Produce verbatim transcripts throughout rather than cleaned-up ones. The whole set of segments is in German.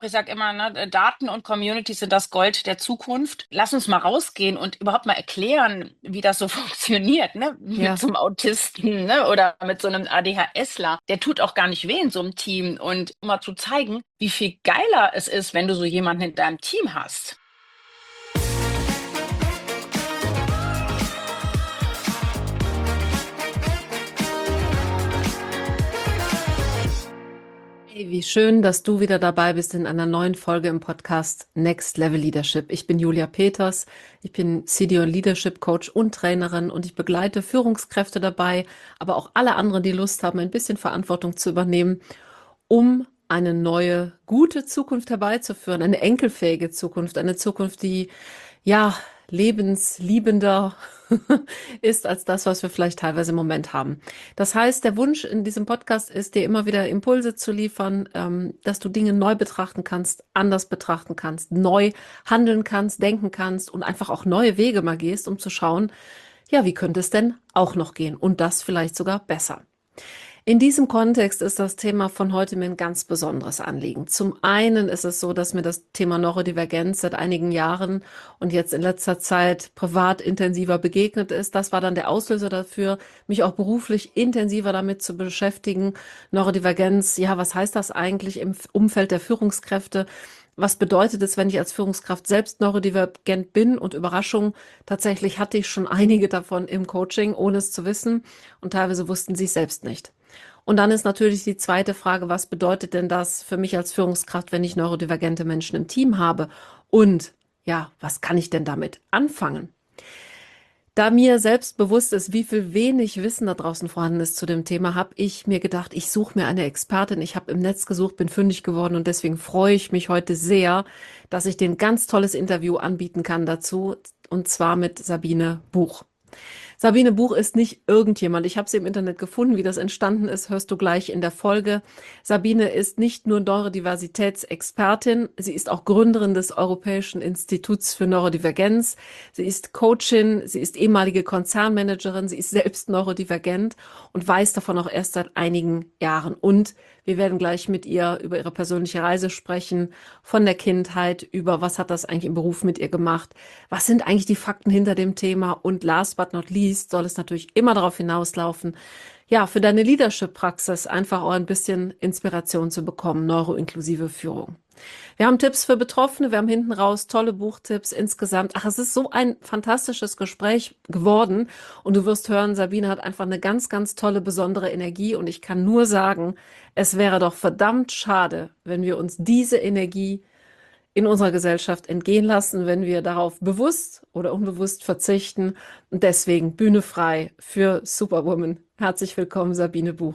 Ich sage immer, ne, Daten und Communities sind das Gold der Zukunft. Lass uns mal rausgehen und überhaupt mal erklären, wie das so funktioniert, ne? Mit Ja. so einem Autisten, ne? Oder mit so einem ADHSler. Der tut auch gar nicht weh in so einem Team. Und um mal zu zeigen, wie viel geiler es ist, wenn du so jemanden in deinem Team hast. Hey, wie schön, dass du wieder dabei bist in einer neuen Folge im Podcast Next Level Leadership. Ich bin Julia Peters, ich bin Senior Leadership Coach und Trainerin und ich begleite Führungskräfte dabei, aber auch alle anderen, die Lust haben, ein bisschen Verantwortung zu übernehmen, um eine neue, gute Zukunft herbeizuführen, eine enkelfähige Zukunft, eine Zukunft, die ja lebensliebender ist als das, was wir vielleicht teilweise im Moment haben. Das heißt, der Wunsch in diesem Podcast ist, dir immer wieder Impulse zu liefern, ähm, dass du Dinge neu betrachten kannst, anders betrachten kannst, neu handeln kannst, denken kannst und einfach auch neue Wege mal gehst, um zu schauen, ja, wie könnte es denn auch noch gehen und das vielleicht sogar besser. In diesem Kontext ist das Thema von heute mir ein ganz besonderes Anliegen. Zum einen ist es so, dass mir das Thema Neurodivergenz seit einigen Jahren und jetzt in letzter Zeit privat intensiver begegnet ist. Das war dann der Auslöser dafür, mich auch beruflich intensiver damit zu beschäftigen. Neurodivergenz, ja, was heißt das eigentlich im Umfeld der Führungskräfte? Was bedeutet es, wenn ich als Führungskraft selbst neurodivergent bin? Und Überraschung, tatsächlich hatte ich schon einige davon im Coaching, ohne es zu wissen. Und teilweise wussten sie es selbst nicht. Und dann ist natürlich die zweite Frage, was bedeutet denn das für mich als Führungskraft, wenn ich neurodivergente Menschen im Team habe? Und ja, was kann ich denn damit anfangen? Da mir selbst bewusst ist, wie viel wenig Wissen da draußen vorhanden ist zu dem Thema, habe ich mir gedacht, ich suche mir eine Expertin. Ich habe im Netz gesucht, bin fündig geworden und deswegen freue ich mich heute sehr, dass ich dir ein ganz tolles Interview anbieten kann dazu, und zwar mit Sabine Buch. Sabine Buch ist nicht irgendjemand. Ich habe sie im Internet gefunden. Wie das entstanden ist, hörst du gleich in der Folge. Sabine ist nicht nur Neurodiversitätsexpertin, sie ist auch Gründerin des Europäischen Instituts für Neurodivergenz. Sie ist Coachin, sie ist ehemalige Konzernmanagerin, sie ist selbst neurodivergent und weiß davon auch erst seit einigen Jahren. Und wir werden gleich mit ihr über ihre persönliche Reise sprechen, von der Kindheit über was hat das eigentlich im Beruf mit ihr gemacht, was sind eigentlich die Fakten hinter dem Thema und last but not least soll es natürlich immer darauf hinauslaufen, ja, für deine Leadership-Praxis einfach auch ein bisschen Inspiration zu bekommen, neuroinklusive Führung. Wir haben Tipps für Betroffene, wir haben hinten raus tolle Buchtipps insgesamt. Ach, es ist so ein fantastisches Gespräch geworden und du wirst hören, Sabine hat einfach eine ganz, ganz tolle, besondere Energie und ich kann nur sagen, es wäre doch verdammt schade, wenn wir uns diese Energie in unserer Gesellschaft entgehen lassen, wenn wir darauf bewusst oder unbewusst verzichten. Und deswegen Bühne frei für Superwoman. Herzlich willkommen, Sabine Buch.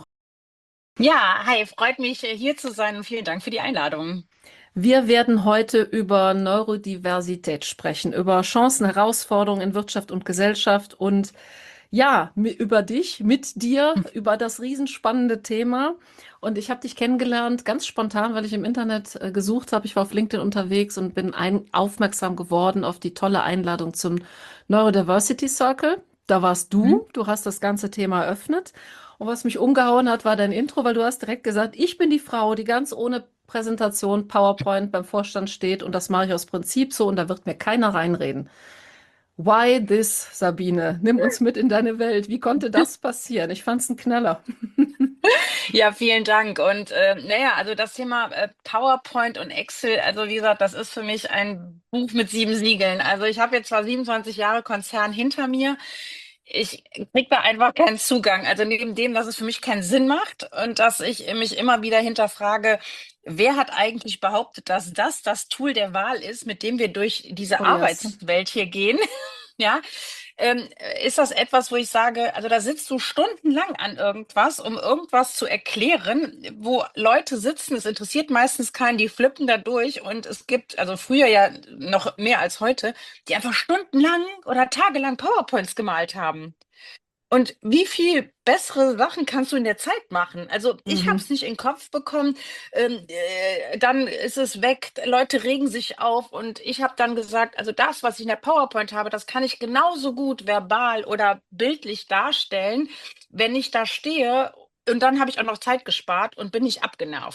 Ja, hi, freut mich, äh, hier zu sein und vielen Dank für die Einladung. Wir werden heute über Neurodiversität sprechen, über Chancen, Herausforderungen in Wirtschaft und Gesellschaft und ja, mi- über dich, mit dir, über das riesenspannende Thema. Und ich habe dich kennengelernt, ganz spontan, weil ich im Internet äh, gesucht habe. Ich war auf LinkedIn unterwegs und bin ein, aufmerksam geworden auf die tolle Einladung zum Neurodiversity Circle. Da warst Mhm. du, du hast das ganze Thema eröffnet. Und was mich umgehauen hat, war dein Intro, weil du hast direkt gesagt, ich bin die Frau, die ganz ohne Präsentation, PowerPoint beim Vorstand steht und das mache ich aus Prinzip so und da wird mir keiner reinreden. Why this, Sabine? Nimm uns mit in deine Welt. Wie konnte das passieren? Ich fand's ein Knaller. Ja, vielen Dank. Und äh, naja, also das Thema äh, PowerPoint und Excel, also wie gesagt, das ist für mich ein Buch mit sieben Siegeln. Also ich habe jetzt zwar siebenundzwanzig Jahre Konzern hinter mir, ich kriege da einfach keinen Zugang. Also neben dem, dass es für mich keinen Sinn macht und dass ich mich immer wieder hinterfrage, wer hat eigentlich behauptet, dass das das Tool der Wahl ist, mit dem wir durch diese Oh yes. Arbeitswelt hier gehen? Ja, ähm, ist das etwas, wo ich sage, also da sitzt du stundenlang an irgendwas, um irgendwas zu erklären, wo Leute sitzen, es interessiert meistens keinen, die flippen da durch und es gibt, also früher ja noch mehr als heute, die einfach stundenlang oder tagelang PowerPoints gemalt haben. Und wie viel bessere Sachen kannst du in der Zeit machen? Also ich habe Mhm. es nicht in den Kopf bekommen, ähm, äh, dann ist es weg, Leute regen sich auf und ich habe dann gesagt, also das, was ich in der PowerPoint habe, das kann ich genauso gut verbal oder bildlich darstellen, wenn ich da stehe. Und dann habe ich auch noch Zeit gespart und bin nicht abgenervt.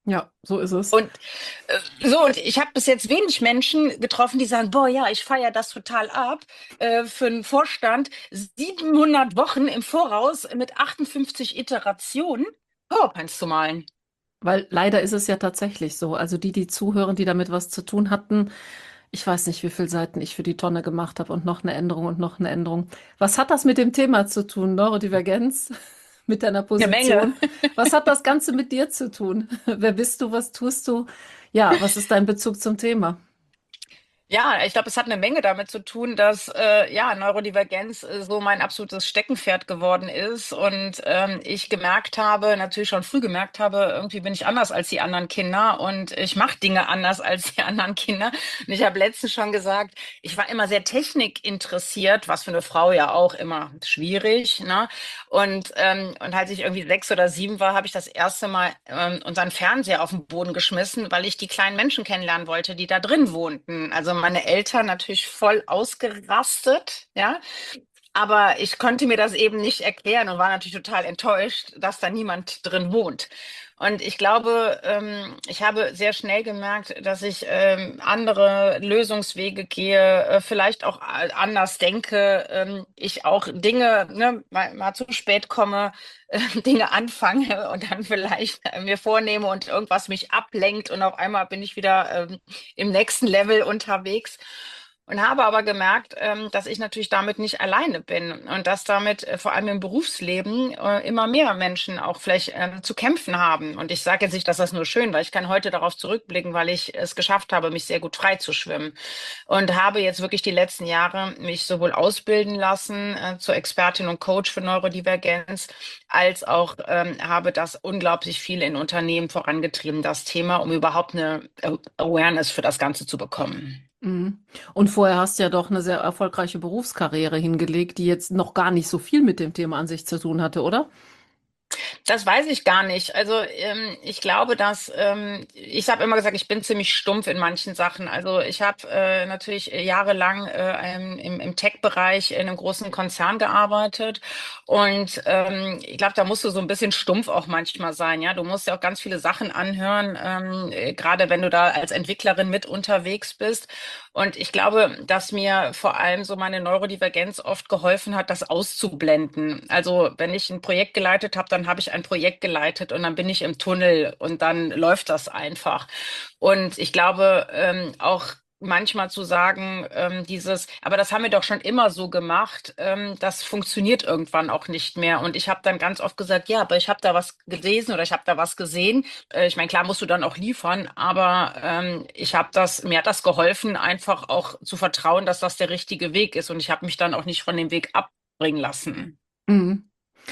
Ja, so ist es. Und äh, so, und ich habe bis jetzt wenig Menschen getroffen, die sagen, boah, ja, ich feiere das total ab, äh, für einen Vorstand siebenhundert Wochen im Voraus mit achtundfünfzig Iterationen PowerPoints zu malen. Weil leider ist es ja tatsächlich so. Also die, die zuhören, die damit was zu tun hatten, ich weiß nicht, wie viele Seiten ich für die Tonne gemacht habe und noch eine Änderung und noch eine Änderung. Was hat das mit dem Thema zu tun, Neurodivergenz? Mit deiner Eine Menge. Position? Was hat das Ganze mit dir zu tun? Wer bist du? Was tust du? Ja, was ist dein Bezug zum Thema? Ja, ich glaube, es hat eine Menge damit zu tun, dass äh, ja Neurodivergenz äh, so mein absolutes Steckenpferd geworden ist und ähm, ich gemerkt habe, natürlich schon früh gemerkt habe, irgendwie bin ich anders als die anderen Kinder und ich mache Dinge anders als die anderen Kinder. Und ich habe letztens schon gesagt, ich war immer sehr technikinteressiert, was für eine Frau ja auch immer schwierig, ne? Und ähm, und als ich irgendwie sechs oder sieben war, habe ich das erste Mal ähm, unseren Fernseher auf den Boden geschmissen, weil ich die kleinen Menschen kennenlernen wollte, die da drin wohnten. Also meine Eltern natürlich voll ausgerastet, ja. Aber ich konnte mir das eben nicht erklären und war natürlich total enttäuscht, dass da niemand drin wohnt. Und ich glaube, ähm, ich habe sehr schnell gemerkt, dass ich ähm, andere Lösungswege gehe, äh, vielleicht auch a- anders denke, ähm, ich auch Dinge, ne, mal, mal zu spät komme, äh, Dinge anfange und dann vielleicht äh, mir vornehme und irgendwas mich ablenkt und auf einmal bin ich wieder ähm, im nächsten Level unterwegs. Und habe aber gemerkt, ähm, dass ich natürlich damit nicht alleine bin und dass damit äh, vor allem im Berufsleben äh, immer mehr Menschen auch vielleicht ähm, zu kämpfen haben. Und ich sage jetzt nicht, dass das nur schön war. Ich kann heute darauf zurückblicken, weil ich es geschafft habe, mich sehr gut frei zu schwimmen. Und habe jetzt wirklich die letzten Jahre mich sowohl ausbilden lassen äh, zur Expertin und Coach für Neurodivergenz, als auch ähm, habe das unglaublich viel in Unternehmen vorangetrieben, das Thema, um überhaupt eine äh, Awareness für das Ganze zu bekommen. Mhm. Und vorher hast du ja doch eine sehr erfolgreiche Berufskarriere hingelegt, die jetzt noch gar nicht so viel mit dem Thema an sich zu tun hatte, oder? Das weiß ich gar nicht. Also ähm, ich glaube, dass ähm, ich habe immer gesagt, ich bin ziemlich stumpf in manchen Sachen. Also ich habe äh, natürlich jahrelang äh, im, im im Tech-Bereich in einem großen Konzern gearbeitet und ähm, ich glaube, da musst du so ein bisschen stumpf auch manchmal sein. Ja, du musst ja auch ganz viele Sachen anhören, ähm, äh, gerade wenn du da als Entwicklerin mit unterwegs bist. Und ich glaube, dass mir vor allem so meine Neurodivergenz oft geholfen hat, das auszublenden. Also wenn ich ein Projekt geleitet habe, dann habe ich ein Projekt geleitet und dann bin ich im Tunnel und dann läuft das einfach. Und ich glaube, ähm, auch manchmal zu sagen, ähm, dieses, aber das haben wir doch schon immer so gemacht, ähm, das funktioniert irgendwann auch nicht mehr. Und ich habe dann ganz oft gesagt, ja, aber ich habe da was gelesen oder ich habe da was gesehen. Äh, ich meine, klar musst du dann auch liefern, aber ähm, ich habe das, mir hat das geholfen, einfach auch zu vertrauen, dass das der richtige Weg ist. Und ich habe mich dann auch nicht von dem Weg abbringen lassen. Mhm.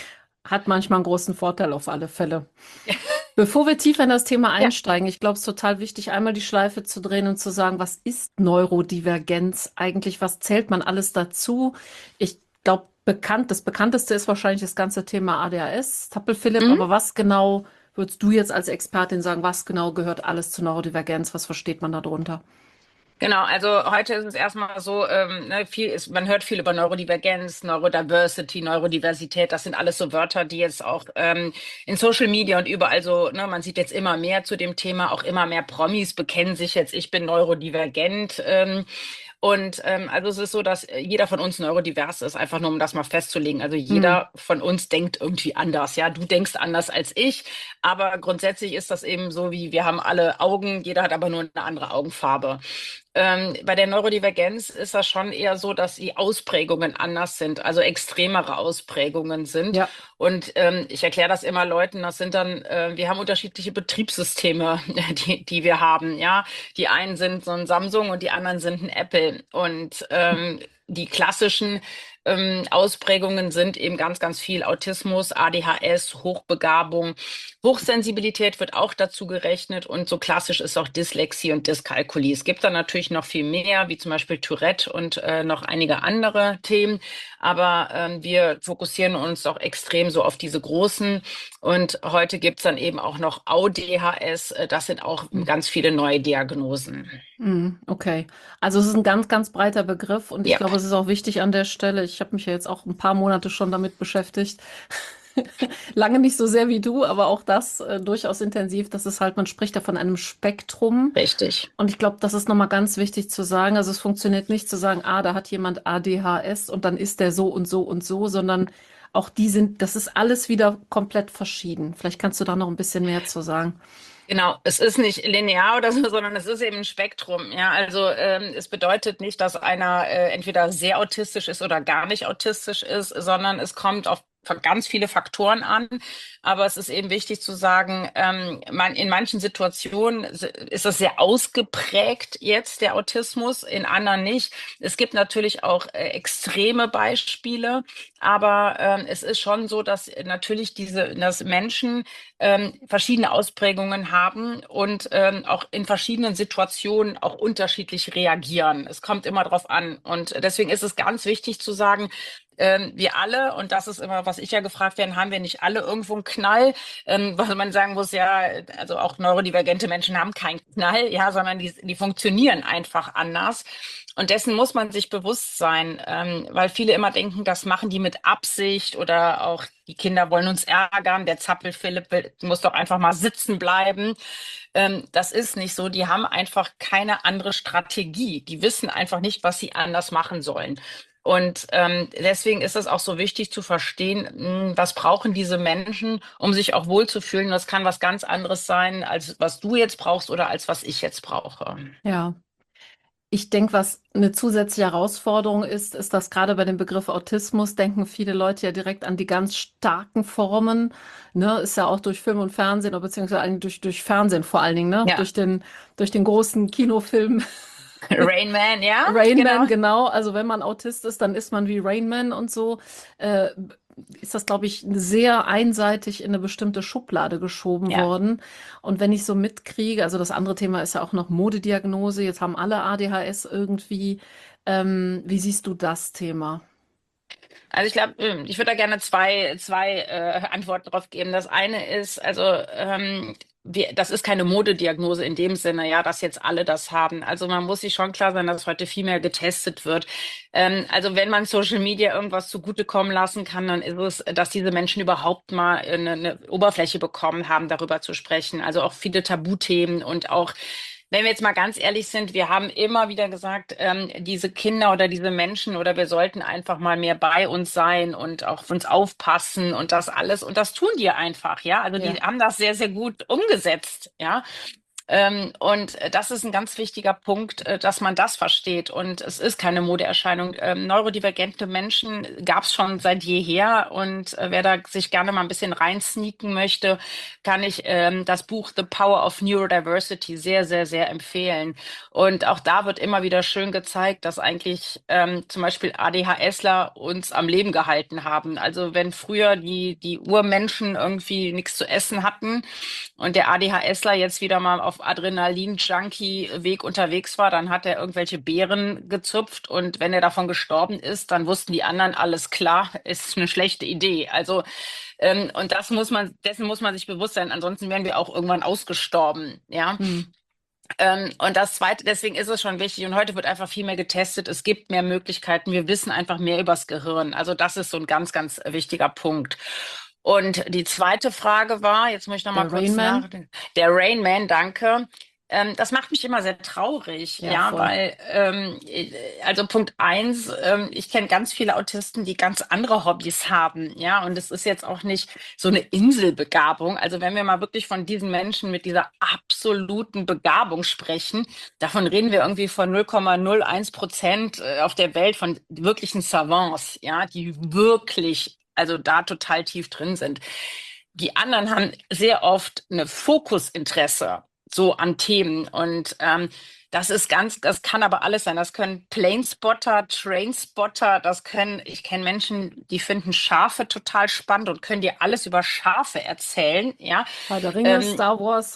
Hat manchmal einen großen Vorteil auf alle Fälle. Bevor wir tiefer in das Thema Ja. einsteigen, ich glaube, es ist total wichtig, einmal die Schleife zu drehen und zu sagen, was ist Neurodivergenz eigentlich? Was zählt man alles dazu? Ich glaube, bekannt, das bekannteste ist wahrscheinlich das ganze Thema A D H S, Tappel-Philipp, Mhm. aber was genau würdest du jetzt als Expertin sagen, was genau gehört alles zu Neurodivergenz? Was versteht man darunter? Genau, also heute ist es erstmal so, ähm, ne, viel ist, man hört viel über Neurodivergenz, Neurodiversity, Neurodiversität. Das sind alles so Wörter, die jetzt auch ähm, in Social Media und überall so, ne, man sieht jetzt immer mehr zu dem Thema, auch immer mehr Promis bekennen sich jetzt, ich bin neurodivergent. Ähm, und ähm, also es ist so, dass äh, jeder von uns neurodivers ist, einfach nur um das mal festzulegen. Also Hm. jeder von uns denkt irgendwie anders. Ja, du denkst anders als ich, aber grundsätzlich ist das eben so, wie wir haben alle Augen, jeder hat aber nur eine andere Augenfarbe. Ähm, bei der Neurodivergenz ist das schon eher so, dass die Ausprägungen anders sind, also extremere Ausprägungen sind. Ja. Und ähm, ich erkläre das immer Leuten, das sind dann, äh, wir haben unterschiedliche Betriebssysteme, die, die wir haben. Ja, die einen sind so ein Samsung und die anderen sind ein Apple. Und ähm, die klassischen ähm, Ausprägungen sind eben ganz, ganz viel Autismus, A D H S, Hochbegabung. Hochsensibilität wird auch dazu gerechnet und so klassisch ist auch Dyslexie und Dyskalkulie. Es gibt dann natürlich noch viel mehr, wie zum Beispiel Tourette und äh, noch einige andere Themen, aber ähm, wir fokussieren uns auch extrem so auf diese großen und heute gibt's dann eben auch noch A D H S, äh, das sind auch ganz viele neue Diagnosen. Hm, okay. Also es ist ein ganz, ganz breiter Begriff und ich Ja. glaube, es ist auch wichtig an der Stelle, ich habe mich ja jetzt auch ein paar Monate schon damit beschäftigt, Lange nicht so sehr wie du, aber auch das äh, durchaus intensiv. Das ist halt, man spricht da von einem Spektrum. Richtig. Und ich glaube, das ist nochmal ganz wichtig zu sagen. Also es funktioniert nicht zu sagen, ah, da hat jemand A D H S und dann ist der so und so und so, sondern auch die sind, das ist alles wieder komplett verschieden. Vielleicht kannst du da noch ein bisschen mehr zu sagen. Genau, es ist nicht linear oder so, sondern es ist eben ein Spektrum. Ja, also ähm, es bedeutet nicht, dass einer äh, entweder sehr autistisch ist oder gar nicht autistisch ist, sondern es kommt auf ganz viele Faktoren an. Aber es ist eben wichtig zu sagen, ähm, man, in manchen Situationen ist das sehr ausgeprägt jetzt, der Autismus, in anderen nicht. Es gibt natürlich auch äh, extreme Beispiele, aber ähm, es ist schon so, dass natürlich diese, dass Menschen ähm, verschiedene Ausprägungen haben und ähm, auch in verschiedenen Situationen auch unterschiedlich reagieren. Es kommt immer drauf an. Und deswegen ist es ganz wichtig zu sagen, ähm, wir alle, und das ist immer, was ich ja gefragt werde, haben wir nicht alle irgendwo einen Knall, ähm, weil man sagen muss, ja, also auch neurodivergente Menschen haben keinen Knall, ja, sondern die, die funktionieren einfach anders. Und dessen muss man sich bewusst sein, ähm, weil viele immer denken, das machen die mit Absicht oder auch die Kinder wollen uns ärgern, der Zappel-Philipp will- muss doch einfach mal sitzen bleiben. Ähm, das ist nicht so. Die haben einfach keine andere Strategie. Die wissen einfach nicht, was sie anders machen sollen. Und ähm, deswegen ist es auch so wichtig zu verstehen, mh, was brauchen diese Menschen, um sich auch wohlzufühlen. Das kann was ganz anderes sein, als was du jetzt brauchst oder als was ich jetzt brauche. Ja. Ich denke, was eine zusätzliche Herausforderung ist, ist, dass gerade bei dem Begriff Autismus denken viele Leute ja direkt an die ganz starken Formen. Ne, ist ja auch durch Film und Fernsehen, oder beziehungsweise eigentlich durch, durch Fernsehen vor allen Dingen, ne? Ja, Durch den, durch den großen Kinofilm Rain Man, ja, Rain Man, genau. genau. Also wenn man Autist ist, dann ist man wie Rain Man und so. Äh, ist das, glaube ich, sehr einseitig in eine bestimmte Schublade geschoben Ja. worden. Und wenn ich so mitkriege, also das andere Thema ist ja auch noch Modediagnose, jetzt haben alle A D H S irgendwie. Ähm, wie siehst du das Thema? Also ich glaube, ähm, ich würde da gerne zwei, zwei äh, Antworten drauf geben. Das eine ist, also ähm, wir, das ist keine Modediagnose in dem Sinne, ja, dass jetzt alle das haben. Also man muss sich schon klar sein, dass heute viel mehr getestet wird. Ähm, also wenn man Social Media irgendwas zugutekommen lassen kann, dann ist es, dass diese Menschen überhaupt mal eine, eine Oberfläche bekommen haben, darüber zu sprechen. Also auch viele Tabuthemen und auch wenn wir jetzt mal ganz ehrlich sind, wir haben immer wieder gesagt, ähm, diese Kinder oder diese Menschen oder wir sollten einfach mal mehr bei uns sein und auch auf uns aufpassen und das alles. Und das tun die einfach, ja. Also die Ja. haben das sehr, sehr gut umgesetzt, ja. Ähm, und äh, das ist ein ganz wichtiger Punkt, äh, dass man das versteht. Und es ist keine Modeerscheinung. Ähm, neurodivergente Menschen gab es schon seit jeher. Und äh, wer da sich gerne mal ein bisschen reinsneaken möchte, kann ich ähm, das Buch The Power of Neurodiversity sehr, sehr, sehr empfehlen. Und auch da wird immer wieder schön gezeigt, dass eigentlich ähm, zum Beispiel ADHSler uns am Leben gehalten haben. Also wenn früher die, die Urmenschen irgendwie nichts zu essen hatten, und der ADHSler jetzt wieder mal auf Adrenalin-Junkie-Weg unterwegs war, dann hat er irgendwelche Beeren gezupft und wenn er davon gestorben ist, dann wussten die anderen, alles klar, ist eine schlechte Idee. Also ähm, und das muss man, dessen muss man sich bewusst sein, ansonsten wären wir auch irgendwann ausgestorben, ja. Hm. Ähm, und das Zweite, deswegen ist es schon wichtig und heute wird einfach viel mehr getestet, es gibt mehr Möglichkeiten, wir wissen einfach mehr übers Gehirn. Also das ist so ein ganz, ganz wichtiger Punkt. Und die zweite Frage war, jetzt muss ich noch mal Der Rain kurz Man? nachdenken. Der Rain Man, danke. Ähm, das macht mich immer sehr traurig, Ja, ja, voll. weil, ähm, äh, also Punkt eins, ähm, ich kenne ganz viele Autisten, die ganz andere Hobbys haben, ja, und es ist jetzt auch nicht so eine Inselbegabung. Also wenn wir mal wirklich von diesen Menschen mit dieser absoluten Begabung sprechen, davon reden wir irgendwie von null Komma null eins Prozent äh, auf der Welt von wirklichen Savants, ja, die wirklich also da total tief drin sind. Die anderen haben sehr oft eine Fokusinteresse so an Themen und ähm, das ist ganz, das kann aber alles sein. Das können Planespotter, Trainspotter, das können, ich kenne Menschen, die finden Schafe total spannend und können dir alles über Schafe erzählen, ja. Herr der Ringe, Ähm, Star Wars,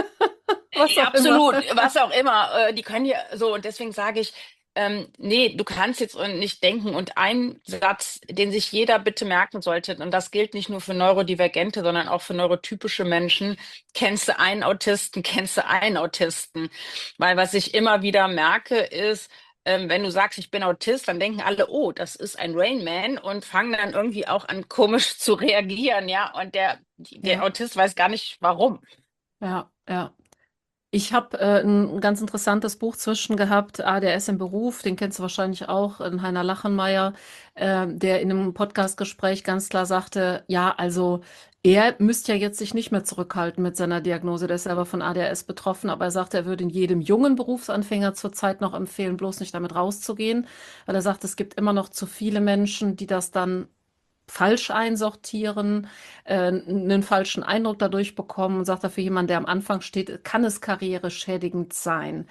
was ja, auch immer. absolut, was auch immer. Äh, die können ja so, und deswegen sage ich, ähm, nee, du kannst jetzt nicht denken. Und ein Satz, den sich jeder bitte merken sollte, und das gilt nicht nur für Neurodivergente, sondern auch für neurotypische Menschen, kennst du einen Autisten, kennst du einen Autisten. Weil was ich immer wieder merke, ist, ähm, wenn du sagst, ich bin Autist, dann denken alle, oh, das ist ein Rain Man und fangen dann irgendwie auch an, komisch zu reagieren, ja. Und der, der Ja, Autist weiß gar nicht, warum. ja, ja. Ich habe äh, ein ganz interessantes Buch zwischen gehabt, A D S im Beruf, den kennst du wahrscheinlich auch, äh, Heiner Lachenmeier, äh, der in einem Podcastgespräch ganz klar sagte, ja, also er müsste ja jetzt sich nicht mehr zurückhalten mit seiner Diagnose, der ist selber von A D S betroffen, aber er sagt, er würde in jedem jungen Berufsanfänger zurzeit noch empfehlen, bloß nicht damit rauszugehen, weil er sagt, es gibt immer noch zu viele Menschen, die das dann falsch einsortieren, äh, einen falschen Eindruck dadurch bekommen und sagt er, für jemanden, der am Anfang steht, kann es karriereschädigend sein.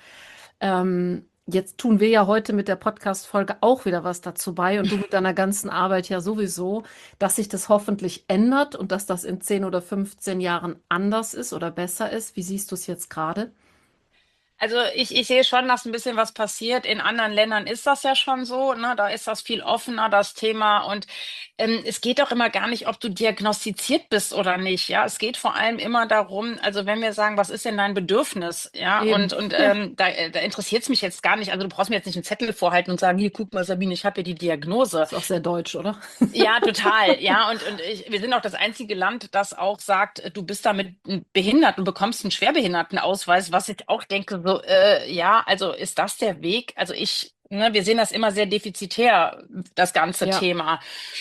Ähm, jetzt tun wir ja heute mit der Podcast-Folge auch wieder was dazu bei und du mit deiner ganzen Arbeit ja sowieso, dass sich das hoffentlich ändert und dass das in zehn oder fünfzehn Jahren anders ist oder besser ist. Wie siehst du es jetzt gerade? Also ich, ich sehe schon, dass ein bisschen was passiert. In anderen Ländern ist das ja schon so, ne? Da ist das viel offener, das Thema. Und ähm, es geht auch immer gar nicht, ob du diagnostiziert bist oder nicht. Ja, es geht vor allem immer darum, also wenn wir sagen, was ist denn dein Bedürfnis? Ja, und, Eben. und Ja. ähm, da, äh, da interessiert es mich jetzt gar nicht. Also du brauchst mir jetzt nicht einen Zettel vorhalten und sagen, hier, guck mal, Sabine, ich habe hier die Diagnose. Ist auch sehr deutsch, oder? Ja, total. Ja, und, und ich, wir sind auch das einzige Land, das auch sagt, du bist damit behindert und bekommst einen Schwerbehindertenausweis, was ich auch denke, so, äh, ja, also ist das der Weg? Also ich, ne, wir sehen das immer sehr defizitär, das ganze Ja, Thema.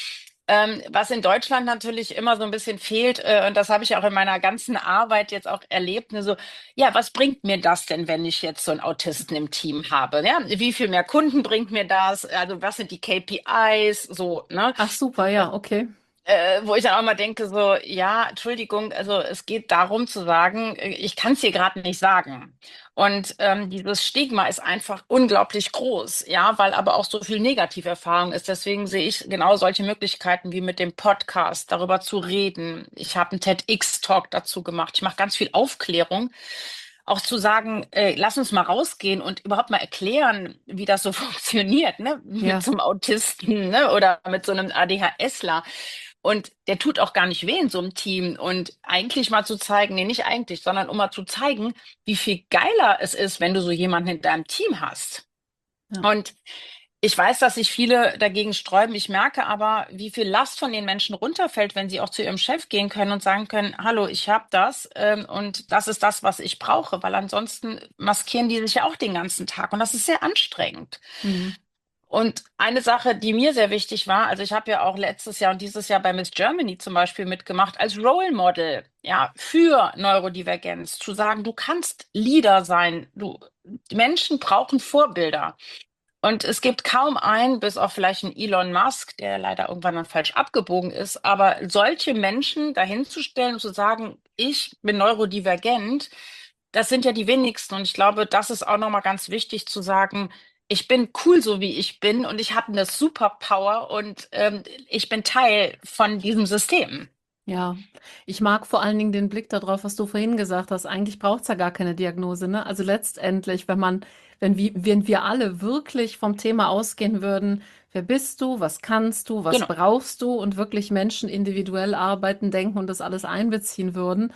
Ähm, was in Deutschland natürlich immer so ein bisschen fehlt, äh, und das habe ich auch in meiner ganzen Arbeit jetzt auch erlebt, ne, so, ja, was bringt mir das denn, wenn ich jetzt so einen Autisten im Team habe? Ja, wie viel mehr Kunden bringt mir das? Also was sind die K P Is? So, ne? ach super, ja, okay. Äh, wo ich dann auch mal denke, so, ja, Entschuldigung, also es geht darum zu sagen, äh, ich kann es dir gerade nicht sagen. Und ähm, dieses Stigma ist einfach unglaublich groß, ja, weil aber auch so viel Negativerfahrung ist. Deswegen sehe ich genau solche Möglichkeiten wie mit dem Podcast, darüber zu reden. Ich habe einen TEDx-Talk dazu gemacht. Ich mache ganz viel Aufklärung. Auch zu sagen, äh, lass uns mal rausgehen und überhaupt mal erklären, wie das so funktioniert, ne? Mit Ja. so einem Autisten, ne? Oder mit so einem ADHSler. Und der tut auch gar nicht weh in so einem Team. Und eigentlich mal zu zeigen, nee, nicht eigentlich, sondern um mal zu zeigen, wie viel geiler es ist, wenn du so jemanden in deinem Team hast. Ja. Und ich weiß, dass sich viele dagegen sträuben. Ich merke aber, wie viel Last von den Menschen runterfällt, wenn sie auch zu ihrem Chef gehen können und sagen können, hallo, ich habe das ähm, und das ist das, was ich brauche, weil ansonsten maskieren die sich ja auch den ganzen Tag und das ist sehr anstrengend. Mhm. Und eine Sache, die mir sehr wichtig war, also ich habe ja auch letztes Jahr und dieses Jahr bei Miss Germany zum Beispiel mitgemacht, als Role Model, ja, für Neurodivergenz, zu sagen, du kannst Leader sein, du, Menschen brauchen Vorbilder. Und es gibt kaum einen, bis auf vielleicht einen Elon Musk, der leider irgendwann dann falsch abgebogen ist, aber solche Menschen dahinzustellen und zu sagen, ich bin neurodivergent, das sind ja die wenigsten. Und ich glaube, das ist auch nochmal ganz wichtig zu sagen, ich bin cool, so wie ich bin und ich habe eine Superpower und ähm, ich bin Teil von diesem System. Ja, ich mag vor allen Dingen den Blick darauf, was du vorhin gesagt hast. Eigentlich braucht es ja gar keine Diagnose, ne? Also letztendlich, wenn man, wenn wir, wenn wir alle wirklich vom Thema ausgehen würden, wer bist du, was kannst du, was Genau, brauchst du und wirklich Menschen individuell arbeiten, denken und das alles einbeziehen würden,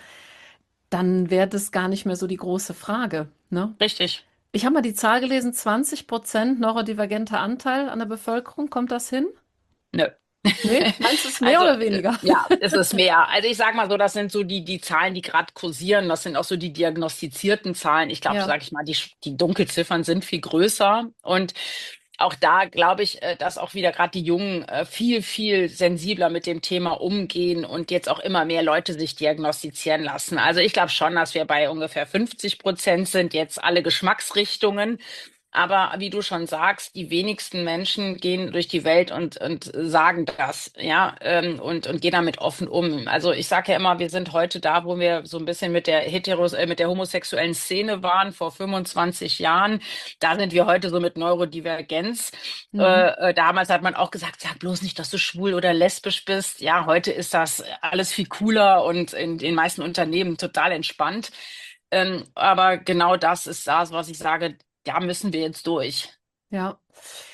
dann wäre das gar nicht mehr so die große Frage, ne? richtig. Ich habe mal die Zahl gelesen, zwanzig Prozent neurodivergenter Anteil an der Bevölkerung. Kommt das hin? Nö. Nee? Meinst du es mehr Also, oder äh, weniger? ja, es ist mehr. Also ich sage mal so, das sind so die, die Zahlen, die gerade kursieren. Das sind auch so die diagnostizierten Zahlen. Ich glaube, Ja. sage ich mal, die, die Dunkelziffern sind viel größer. Und auch da glaube ich, äh, dass auch wieder gerade die Jungen äh, viel, viel sensibler mit dem Thema umgehen und jetzt auch immer mehr Leute sich diagnostizieren lassen. Also ich glaube schon, dass wir bei ungefähr fünfzig Prozent sind, jetzt alle Geschmacksrichtungen. Aber wie du schon sagst, die wenigsten Menschen gehen durch die Welt und, und sagen das, ja, ähm, und, und gehen damit offen um. Also ich sage ja immer, wir sind heute da, wo wir so ein bisschen mit der heteros, äh, mit der homosexuellen Szene waren vor fünfundzwanzig Jahren. Da sind wir heute so mit Neurodivergenz. Mhm. Äh, äh, damals hat man auch gesagt, sag bloß nicht, dass du schwul oder lesbisch bist. Ja, heute ist das alles viel cooler und in den meisten Unternehmen total entspannt. Ähm, aber genau das ist das, was ich sage, da müssen wir jetzt durch. Ja.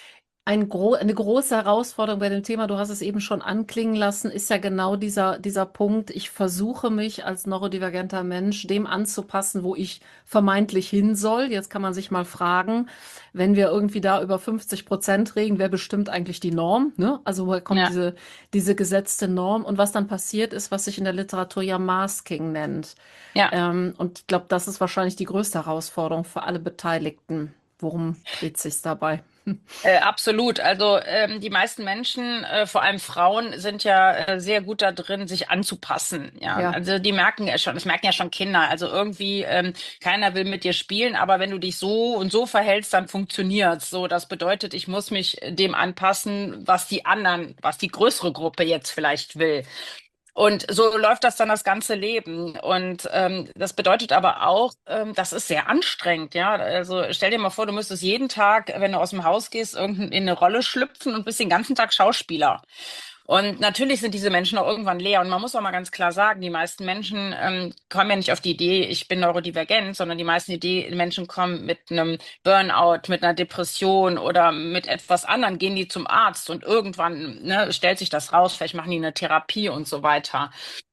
Ein gro eine große Herausforderung bei dem Thema, du hast es eben schon anklingen lassen, ist ja genau dieser, dieser Punkt. Ich versuche mich als neurodivergenter Mensch dem anzupassen, wo ich vermeintlich hin soll. Jetzt kann man sich mal fragen, wenn wir irgendwie da über fünfzig Prozent reden, wer bestimmt eigentlich die Norm, ne? Also woher kommt Ja, diese, diese gesetzte Norm? Und was dann passiert ist, was sich in der Literatur ja Masking nennt. ja. Ähm, und ich glaube, das ist wahrscheinlich die größte Herausforderung für alle Beteiligten. Worum dreht sich's dabei? Äh, absolut. Also ähm, die meisten Menschen, äh, vor allem Frauen, sind ja äh, sehr gut da drin, sich anzupassen. Ja, Ja. also die merken ja schon, das merken ja schon Kinder. Also irgendwie ähm, keiner will mit dir spielen, aber wenn du dich so und so verhältst, dann funktioniert's. So, das bedeutet, ich muss mich dem anpassen, was die anderen, was die größere Gruppe jetzt vielleicht will. Und so läuft das dann das ganze Leben. Und ähm, das bedeutet aber auch, ähm, das ist sehr anstrengend, ja. Also stell dir mal vor, du müsstest jeden Tag, wenn du aus dem Haus gehst, irgendein in eine Rolle schlüpfen und bist den ganzen Tag Schauspieler. Und natürlich sind diese Menschen auch irgendwann leer. Und man muss auch mal ganz klar sagen, die meisten Menschen ähm, kommen ja nicht auf die Idee, ich bin neurodivergent, sondern die meisten Idee, Menschen kommen mit einem Burnout, mit einer Depression oder mit etwas anderem, gehen die zum Arzt und irgendwann, ne, stellt sich das raus, vielleicht machen die eine Therapie und so weiter.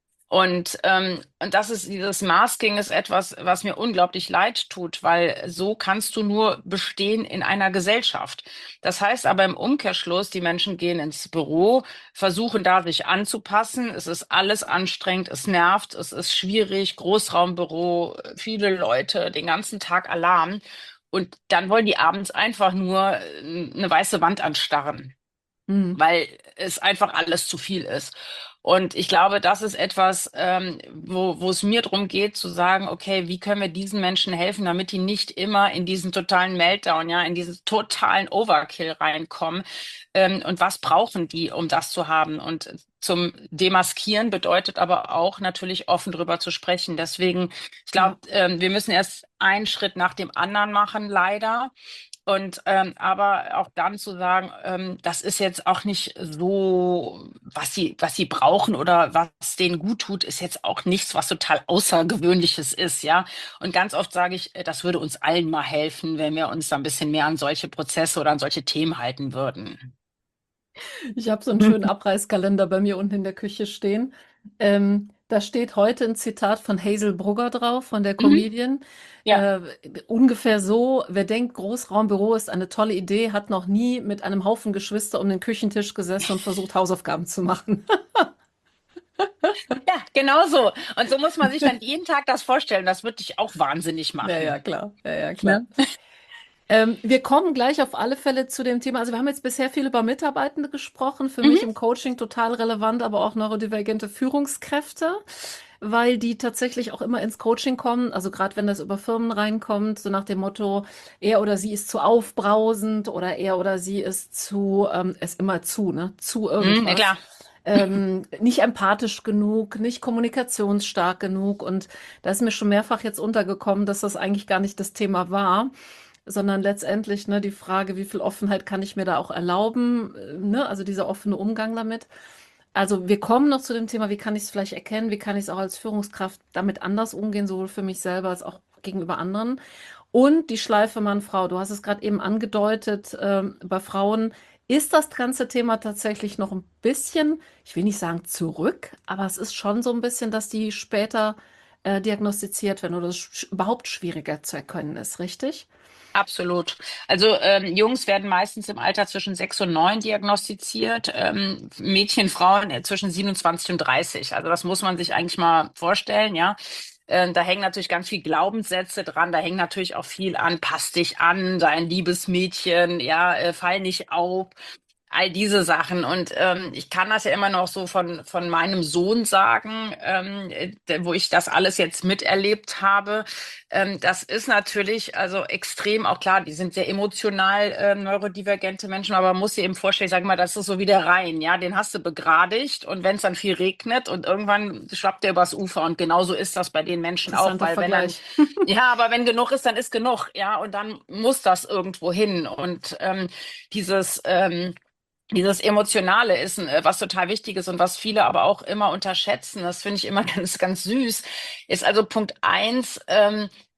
Und, ähm, und das ist, dieses Masking ist etwas, was mir unglaublich leid tut, weil so kannst du nur bestehen in einer Gesellschaft. Das heißt aber im Umkehrschluss, die Menschen gehen ins Büro, versuchen da sich anzupassen. Es ist alles anstrengend, es nervt, es ist schwierig, Großraumbüro, viele Leute, den ganzen Tag Alarm. Und dann wollen die abends einfach nur äh, eine weiße Wand anstarren, Mhm. weil es einfach alles zu viel ist. Und ich glaube, das ist etwas, ähm, wo, wo es mir darum geht, zu sagen, okay, wie können wir diesen Menschen helfen, damit die nicht immer in diesen totalen Meltdown, ja, in diesen totalen Overkill reinkommen. Ähm, und was brauchen die, um das zu haben? Und zum Demaskieren bedeutet aber auch natürlich offen drüber zu sprechen. Deswegen, ich glaube, Ja. ähm, wir müssen erst einen Schritt nach dem anderen machen, leider. Und ähm, aber auch dann zu sagen, ähm, das ist jetzt auch nicht so, was sie, was sie brauchen oder was denen gut tut, ist jetzt auch nichts, was total Außergewöhnliches ist, ja. Und ganz oft sage ich, äh, das würde uns allen mal helfen, wenn wir uns da ein bisschen mehr an solche Prozesse oder an solche Themen halten würden. Ich habe so einen schönen Abreißkalender bei mir unten in der Küche stehen. Ähm, da steht heute ein Zitat von Hazel Brugger drauf, von der Mhm. Comedian. Ja. Äh, ungefähr so, wer denkt, Großraumbüro ist eine tolle Idee, hat noch nie mit einem Haufen Geschwister um den Küchentisch gesessen und versucht, Hausaufgaben zu machen. Ja, genau so. Und so muss man sich dann jeden Tag das vorstellen. Das wird dich auch wahnsinnig Ja, ja, machen. klar. Ja, ja, klar. Ne? Ähm, wir kommen gleich auf alle Fälle zu dem Thema. Also wir haben jetzt bisher viel über Mitarbeitende gesprochen, für mich Mhm. im Coaching total relevant, aber auch neurodivergente Führungskräfte, weil die tatsächlich auch immer ins Coaching kommen. Also gerade wenn das über Firmen reinkommt, so nach dem Motto, er oder sie ist zu aufbrausend oder er oder sie ist zu, ähm, ist immer zu, ne, zu Mhm, ja irgendwas. klar. Ähm, nicht empathisch genug, nicht kommunikationsstark genug. Und da ist mir schon mehrfach jetzt untergekommen, dass das eigentlich gar nicht das Thema war, sondern letztendlich, ne, die Frage, wie viel Offenheit kann ich mir da auch erlauben, äh, ne, also dieser offene Umgang damit. Also wir kommen noch zu dem Thema, wie kann ich es vielleicht erkennen, wie kann ich es auch als Führungskraft damit anders umgehen, sowohl für mich selber als auch gegenüber anderen. Und die Schleife Mann-Frau, du hast es gerade eben angedeutet, ähm, bei Frauen ist das ganze Thema tatsächlich noch ein bisschen, ich will nicht sagen zurück, aber es ist schon so ein bisschen, dass die später äh, diagnostiziert werden oder es sch überhaupt schwieriger zu erkennen ist, richtig? Absolut. Also ähm, Jungs werden meistens im Alter zwischen sechs und neun diagnostiziert, ähm, Mädchen, Frauen äh, zwischen siebenundzwanzig und dreißig. Also das muss man sich eigentlich mal vorstellen, ja. Ähm, da hängen natürlich ganz viel Glaubenssätze dran, da hängt natürlich auch viel an, pass dich an, sei ein liebes Mädchen, ja, äh, fall nicht auf. All diese Sachen. Und ähm, ich kann das ja immer noch so von, von meinem Sohn sagen, ähm, äh, wo ich das alles jetzt miterlebt habe. Ähm, das ist natürlich also extrem, auch klar, die sind sehr emotional, äh, neurodivergente Menschen, aber man muss sich eben vorstellen, ich sage mal, das ist so wie der Rhein, ja, den hast du begradigt und wenn es dann viel regnet und irgendwann schwappt der übers Ufer und genauso ist das bei den Menschen auch, Interessanter weil wenn dann, Vergleich. ja, aber wenn genug ist, dann ist genug, ja, und dann muss das irgendwo hin und ähm, dieses, ähm, dieses Emotionale ist, äh, was total wichtig ist und was viele aber auch immer unterschätzen, das finde ich immer ganz, ganz süß, ist also Punkt eins, ähm,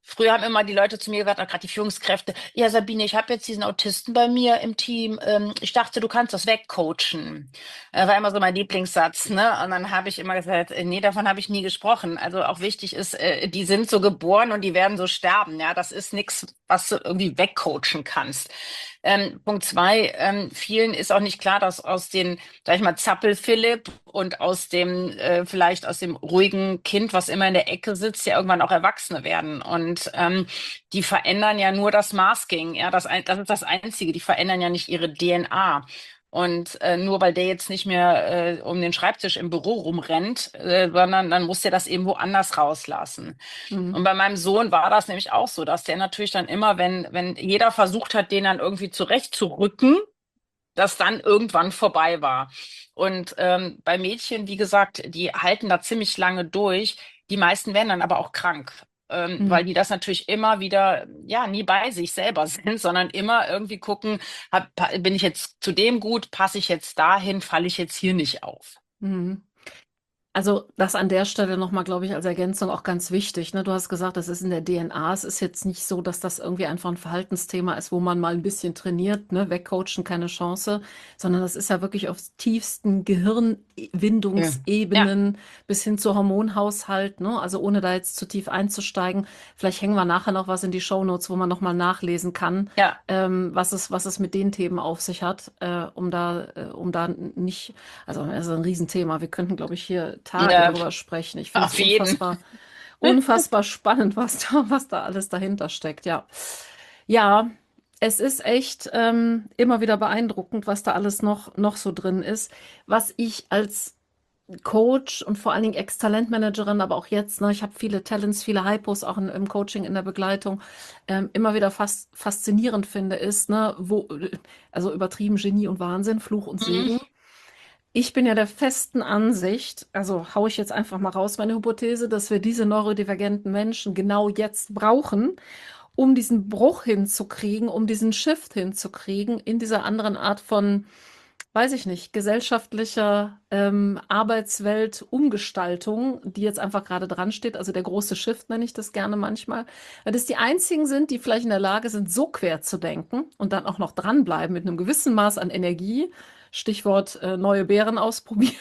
Früher haben immer die Leute zu mir gesagt, auch gerade die Führungskräfte, ja Sabine, ich habe jetzt diesen Autisten bei mir im Team. Ähm, ich dachte, du kannst das wegcoachen. Äh, war immer so mein Lieblingssatz, ne? Und dann habe ich immer gesagt, äh, nee, davon habe ich nie gesprochen. Also auch wichtig ist, äh, die sind so geboren und die werden so sterben. Ja, das ist nichts, was du irgendwie wegcoachen kannst. Ähm, Punkt zwei, ähm, vielen ist auch nicht klar, dass aus den, sag ich mal, Zappel-Philipp und aus dem, äh, vielleicht aus dem ruhigen Kind, was immer in der Ecke sitzt, ja irgendwann auch Erwachsene werden. Und ähm, die verändern ja nur das Masking. Ja, das, ein- das ist das Einzige. Die verändern ja nicht ihre D N A. Und äh, nur weil der jetzt nicht mehr äh, um den Schreibtisch im Büro rumrennt, äh, sondern dann muss der das eben woanders rauslassen. Und Mhm. bei meinem Sohn war das nämlich auch so, dass der natürlich dann immer, wenn, wenn jeder versucht hat, den dann irgendwie zurechtzurücken, das dann irgendwann vorbei war. Und ähm, bei Mädchen, wie gesagt, die halten da ziemlich lange durch. Die meisten werden dann aber auch krank, ähm, weil Mhm. die das natürlich immer wieder, ja, nie bei sich selber sind, sondern immer irgendwie gucken, hab, pa- bin ich jetzt zu dem gut, passe ich jetzt dahin, falle ich jetzt hier nicht auf. Mhm. Also das an der Stelle nochmal, glaube ich, als Ergänzung auch ganz wichtig. Ne? Du hast gesagt, das ist in der D N A. Es ist jetzt nicht so, dass das irgendwie einfach ein Verhaltensthema ist, wo man mal ein bisschen trainiert, ne? Wegcoachen, keine Chance, sondern das ist ja wirklich auf tiefsten Ja. Ja, Gehirnwindungsebenen bis hin zu Hormonhaushalt, ne? Also ohne da jetzt zu tief einzusteigen. Vielleicht hängen wir nachher noch was in die Shownotes, wo man nochmal nachlesen kann, ja, ähm, was es, was es mit den Themen auf sich hat, äh, um da, äh, um da nicht, also es ist ein Riesenthema. Wir könnten, glaube ich, hier Tage ja, darüber sprechen. Ich finde es auf jeden. unfassbar, unfassbar spannend, was da, was da alles dahinter steckt. Ja, ja, es ist echt ähm, immer wieder beeindruckend, was da alles noch, noch so drin ist. Was ich als Coach und vor allen Dingen Ex-Talentmanagerin, aber auch jetzt, ne, ich habe viele Talents, viele Hypos auch in, im Coaching, in der Begleitung, ähm, immer wieder fas faszinierend finde, ist, ne, wo, also übertrieben Genie und Wahnsinn, Fluch und Mhm. Segen. Ich bin ja der festen Ansicht, also haue ich jetzt einfach mal raus, meine Hypothese, dass wir diese neurodivergenten Menschen genau jetzt brauchen, um diesen Bruch hinzukriegen, um diesen Shift hinzukriegen in dieser anderen Art von, weiß ich nicht, gesellschaftlicher ähm, Arbeitswelt, Umgestaltung, die jetzt einfach gerade dran steht. Also der große Shift nenne ich das gerne manchmal. Weil das die einzigen sind, die vielleicht in der Lage sind, so quer zu denken und dann auch noch dranbleiben mit einem gewissen Maß an Energie. Stichwort äh, neue Beeren ausprobieren,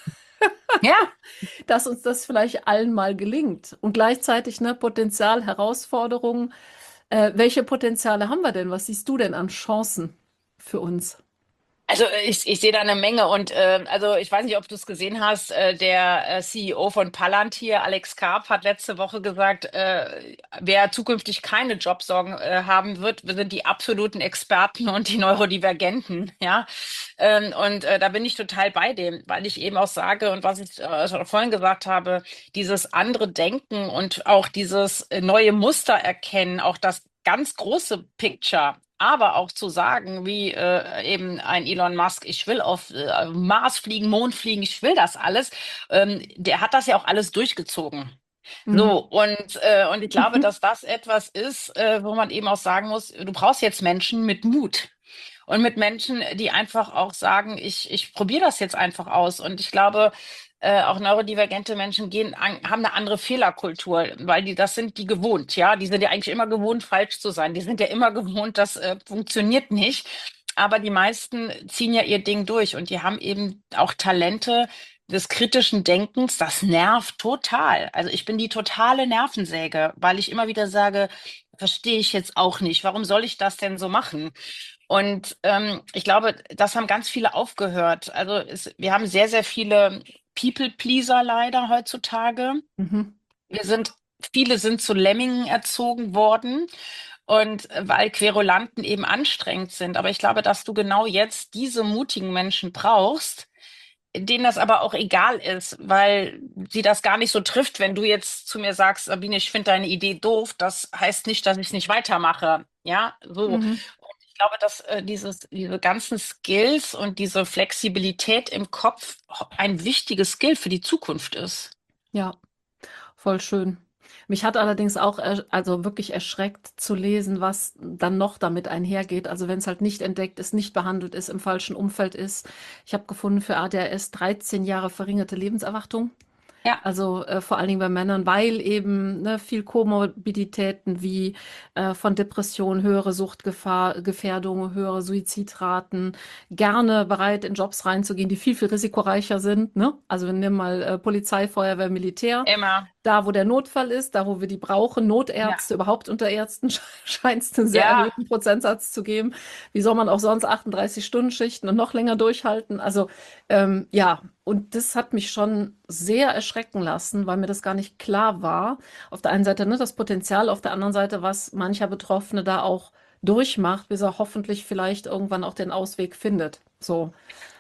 Ja. dass uns das vielleicht allen mal gelingt. Und gleichzeitig ne, Potenzial, Herausforderungen. Äh, welche Potenziale haben wir denn? Was siehst du denn an Chancen für uns? Also äh, ich, ich sehe da eine Menge und äh, also ich weiß nicht, ob du es gesehen hast, äh, der äh, C E O von Palantir, Alex Karp, hat letzte Woche gesagt, äh, wer zukünftig keine Jobsorgen äh, haben wird, sind die absoluten Experten und die Neurodivergenten, ja. Ähm, und äh, da bin ich total bei dem, weil ich eben auch sage und was ich äh, schon vorhin gesagt habe, dieses andere Denken und auch dieses äh, neue Muster erkennen, auch das ganz große Picture, aber auch zu sagen, wie äh, eben ein Elon Musk, ich will auf äh, Mars fliegen, Mond fliegen, ich will das alles, ähm, der hat das ja auch alles durchgezogen. So, Mhm. und, äh, und ich glaube, dass das etwas ist, äh, wo man eben auch sagen muss, du brauchst jetzt Menschen mit Mut. Und mit Menschen, die einfach auch sagen, ich, ich probiere das jetzt einfach aus. Und ich glaube, äh, auch neurodivergente Menschen gehen an, haben eine andere Fehlerkultur, weil die, das sind die gewohnt, ja. Die sind ja eigentlich immer gewohnt, falsch zu sein. Die sind ja immer gewohnt, das äh, funktioniert nicht. Aber die meisten ziehen ja ihr Ding durch und die haben eben auch Talente des kritischen Denkens. Das nervt total. Also ich bin die totale Nervensäge, weil ich immer wieder sage, verstehe ich jetzt auch nicht. Warum soll ich das denn so machen? Und ähm, ich glaube, das haben ganz viele aufgehört. Also es, wir haben sehr, sehr viele People-Pleaser leider heutzutage. Mhm. Wir sind, viele sind zu Lemmingen erzogen worden. Und äh, weil Querulanten eben anstrengend sind. Aber ich glaube, dass du genau jetzt diese mutigen Menschen brauchst, denen das aber auch egal ist, weil sie das gar nicht so trifft, wenn du jetzt zu mir sagst, Sabine, ich finde deine Idee doof, das heißt nicht, dass ich es nicht weitermache. Ja, so. Und Mhm. ich glaube, dass äh, dieses, diese ganzen Skills und diese Flexibilität im Kopf ein wichtiges Skill für die Zukunft ist. Ja, voll schön. Mich hat allerdings auch er, also wirklich erschreckt zu lesen, was dann noch damit einhergeht. Also wenn es halt nicht entdeckt ist, nicht behandelt ist, im falschen Umfeld ist. Ich habe gefunden für A D H S dreizehn Jahre verringerte Lebenserwartung. Ja, Also äh, vor allen Dingen bei Männern, weil eben ne, viel Komorbiditäten wie äh, von Depressionen, höhere Suchtgefahr, Gefährdung, höhere Suizidraten, gerne bereit in Jobs reinzugehen, die viel, viel risikoreicher sind. Ne? Also wir nehmen mal äh, Polizei, Feuerwehr, Militär. immer. Da, wo der Notfall ist, da, wo wir die brauchen, Ja, Notärzte, überhaupt unter Ärzten scheint es einen sehr ja. erhöhten Prozentsatz zu geben. Wie soll man auch sonst achtunddreißig-Stunden-Schichten und noch länger durchhalten? Also ähm, ja, und das hat mich schon sehr erschrecken lassen, weil mir das gar nicht klar war. Auf der einen Seite, ne, das Potenzial, auf der anderen Seite, was mancher Betroffene da auch durchmacht, bis er hoffentlich vielleicht irgendwann auch den Ausweg findet. So.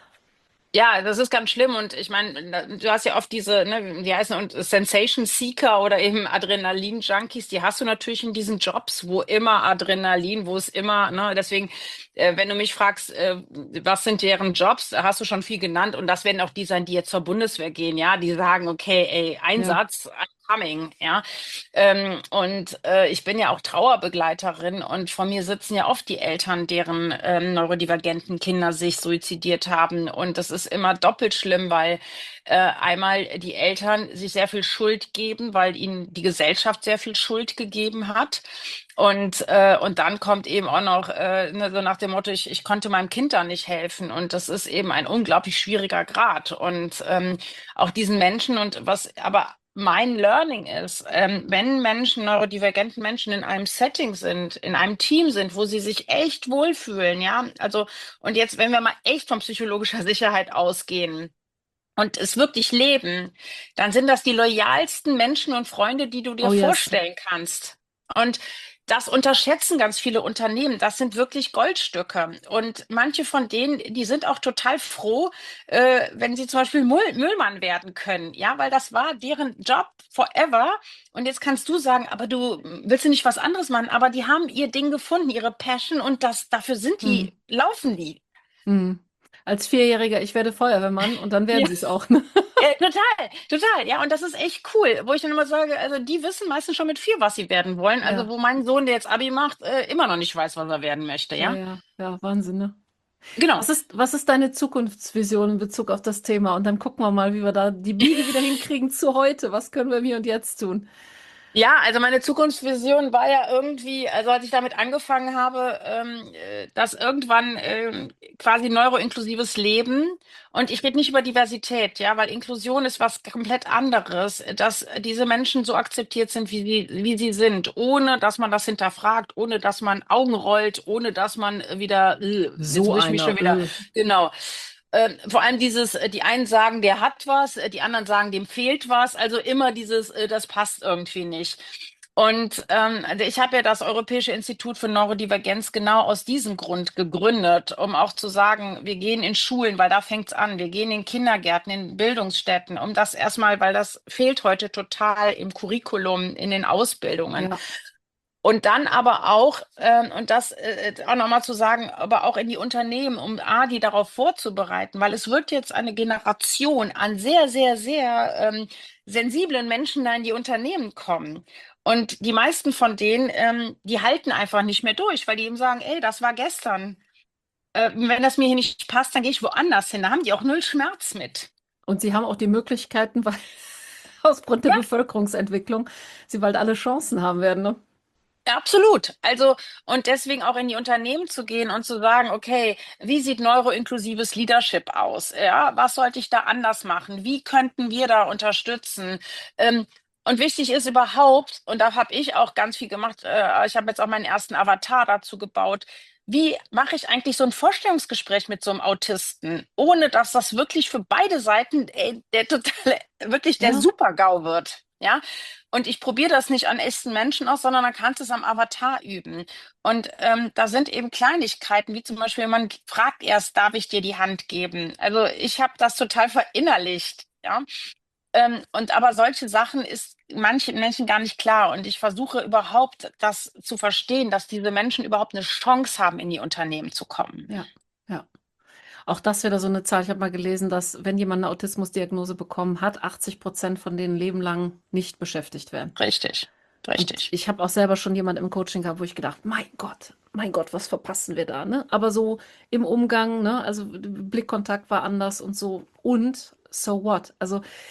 Ja, das ist ganz schlimm und ich meine, du hast ja oft diese, ne, die heißen und Sensation Seeker oder eben Adrenalin-Junkies, die hast du natürlich in diesen Jobs, wo immer Adrenalin, wo es immer, ne, deswegen, äh, wenn du mich fragst, äh, was sind deren Jobs, da hast du schon viel genannt und das werden auch die sein, die jetzt zur Bundeswehr gehen, ja, die sagen, okay, ey, Ja, Einsatz, I'm coming, ja. Ähm, und äh, ich bin ja auch Trauerbegleiterin und vor mir sitzen ja oft die Eltern, deren ähm, neurodivergenten Kinder sich suizidiert haben. Und das ist immer doppelt schlimm, weil äh, einmal die Eltern sich sehr viel Schuld geben, weil ihnen die Gesellschaft sehr viel Schuld gegeben hat. Und, äh, und dann kommt eben auch noch äh, ne, so nach dem Motto, ich, ich konnte meinem Kind da nicht helfen. Und das ist eben ein unglaublich schwieriger Grad. Und ähm, auch diesen Menschen und was aber mein Learning ist, ähm, wenn Menschen, neurodivergenten Menschen in einem Setting sind, in einem Team sind, wo sie sich echt wohlfühlen, ja, also, und jetzt, wenn wir mal echt von psychologischer Sicherheit ausgehen und es wirklich leben, dann sind das die loyalsten Menschen und Freunde, die du dir oh yes. vorstellen kannst. Und das unterschätzen ganz viele Unternehmen. Das sind wirklich Goldstücke. Und manche von denen, die sind auch total froh, äh, wenn sie zum Beispiel Müll Müllmann werden können. Ja, weil das war deren Job forever. Und jetzt kannst du sagen, aber du willst du nicht was anderes machen? Aber die haben ihr Ding gefunden, ihre Passion und das, dafür sind Hm. die, laufen die. Hm. Als Vierjähriger, ich werde Feuerwehrmann und dann werden Ja. sie es auch. Ne? Äh, total, total, ja, und das ist echt cool, wo ich dann immer sage, also die wissen meistens schon mit vier, was sie werden wollen. Also Ja, wo mein Sohn, der jetzt Abi macht, äh, immer noch nicht weiß, was er werden möchte, ja, ja. ja, ja, Wahnsinn, ne? Genau. Was ist, was ist deine Zukunftsvision in Bezug auf das Thema? Und dann gucken wir mal, wie wir da die Biege wieder hinkriegen zu heute. Was können wir im Hier und Jetzt tun? Ja, also meine Zukunftsvision war ja irgendwie, also als ich damit angefangen habe, ähm, äh, dass irgendwann ähm, quasi neuroinklusives Leben und ich rede nicht über Diversität, ja, weil Inklusion ist was komplett anderes, dass diese Menschen so akzeptiert sind, wie sie, wie sie sind, ohne dass man das hinterfragt, ohne dass man Augen rollt, ohne dass man wieder, äh, jetzt So muss ich mich einer. schon wieder, Äh. genau. Ähm, vor allem dieses, äh, die einen sagen, der hat was, äh, die anderen sagen, dem fehlt was. Also immer dieses, äh, das passt irgendwie nicht. Und ähm, also ich habe ja das Europäische Institut für Neurodivergenz genau aus diesem Grund gegründet, um auch zu sagen, wir gehen in Schulen, weil da fängt's an, wir gehen in Kindergärten, in Bildungsstätten, um das erstmal, weil das fehlt heute total im Curriculum, in den Ausbildungen. Ja, Und dann aber auch, ähm, und das äh, auch nochmal zu sagen, aber auch in die Unternehmen, um A, die darauf vorzubereiten, weil es wird jetzt eine Generation an sehr, sehr, sehr ähm, sensiblen Menschen da in die Unternehmen kommen. Und die meisten von denen, ähm, die halten einfach nicht mehr durch, weil die eben sagen, ey, das war gestern. Äh, wenn das mir hier nicht passt, dann gehe ich woanders hin. Da haben die auch null Schmerz mit. und sie haben auch die Möglichkeiten, weil aus Grund der Ja, Bevölkerungsentwicklung sie bald alle Chancen haben werden, ne? ja, absolut. Also, und deswegen auch in die Unternehmen zu gehen und zu sagen, okay, wie sieht neuroinklusives Leadership aus? Ja, was sollte ich da anders machen? Wie könnten wir da unterstützen? Ähm, und wichtig ist überhaupt, und da habe ich auch ganz viel gemacht, äh, ich habe jetzt auch meinen ersten Avatar dazu gebaut. Wie mache ich eigentlich so ein Vorstellungsgespräch mit so einem Autisten, ohne dass das wirklich für beide Seiten, ey, der totale, wirklich der Ja, Super-GAU wird? Ja, und ich probiere das nicht an echten Menschen aus, sondern dann kannst du es am Avatar üben. Und ähm, da sind eben Kleinigkeiten, wie zum Beispiel, man fragt erst, darf ich dir die Hand geben? Also ich habe das total verinnerlicht, ja. Ähm, und aber solche Sachen ist manchen Menschen gar nicht klar. Und ich versuche überhaupt das zu verstehen, dass diese Menschen überhaupt eine Chance haben, in die Unternehmen zu kommen. ja, ja. Auch das wieder so eine Zahl. Ich habe mal gelesen, dass wenn jemand eine Autismusdiagnose bekommen hat, achtzig Prozent von denen Leben lang nicht beschäftigt werden. Richtig, Und richtig. ich habe auch selber schon jemand im Coaching gehabt, wo ich gedacht, mein Gott, mein Gott, was verpassen wir da, ne? Aber so im Umgang, ne? Also Blickkontakt war anders und so. Und so what? Also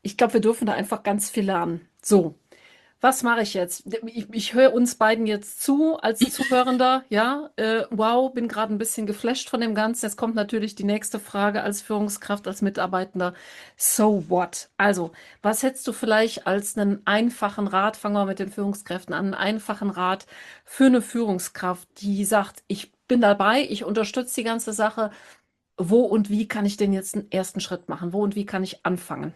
Ich glaube, wir dürfen da einfach ganz viel lernen. So, was mache ich jetzt? Ich, ich höre uns beiden jetzt zu als Zuhörender. Ja, äh, wow, bin gerade ein bisschen geflasht von dem Ganzen. Jetzt kommt natürlich die nächste Frage als Führungskraft, als Mitarbeitender. So what? Also, was hättest du vielleicht als einen einfachen Rat, fangen wir mit den Führungskräften an, einen einfachen Rat für eine Führungskraft, die sagt, ich bin dabei, ich unterstütze die ganze Sache. Wo und wie kann ich denn jetzt einen ersten Schritt machen? Wo und wie kann ich anfangen?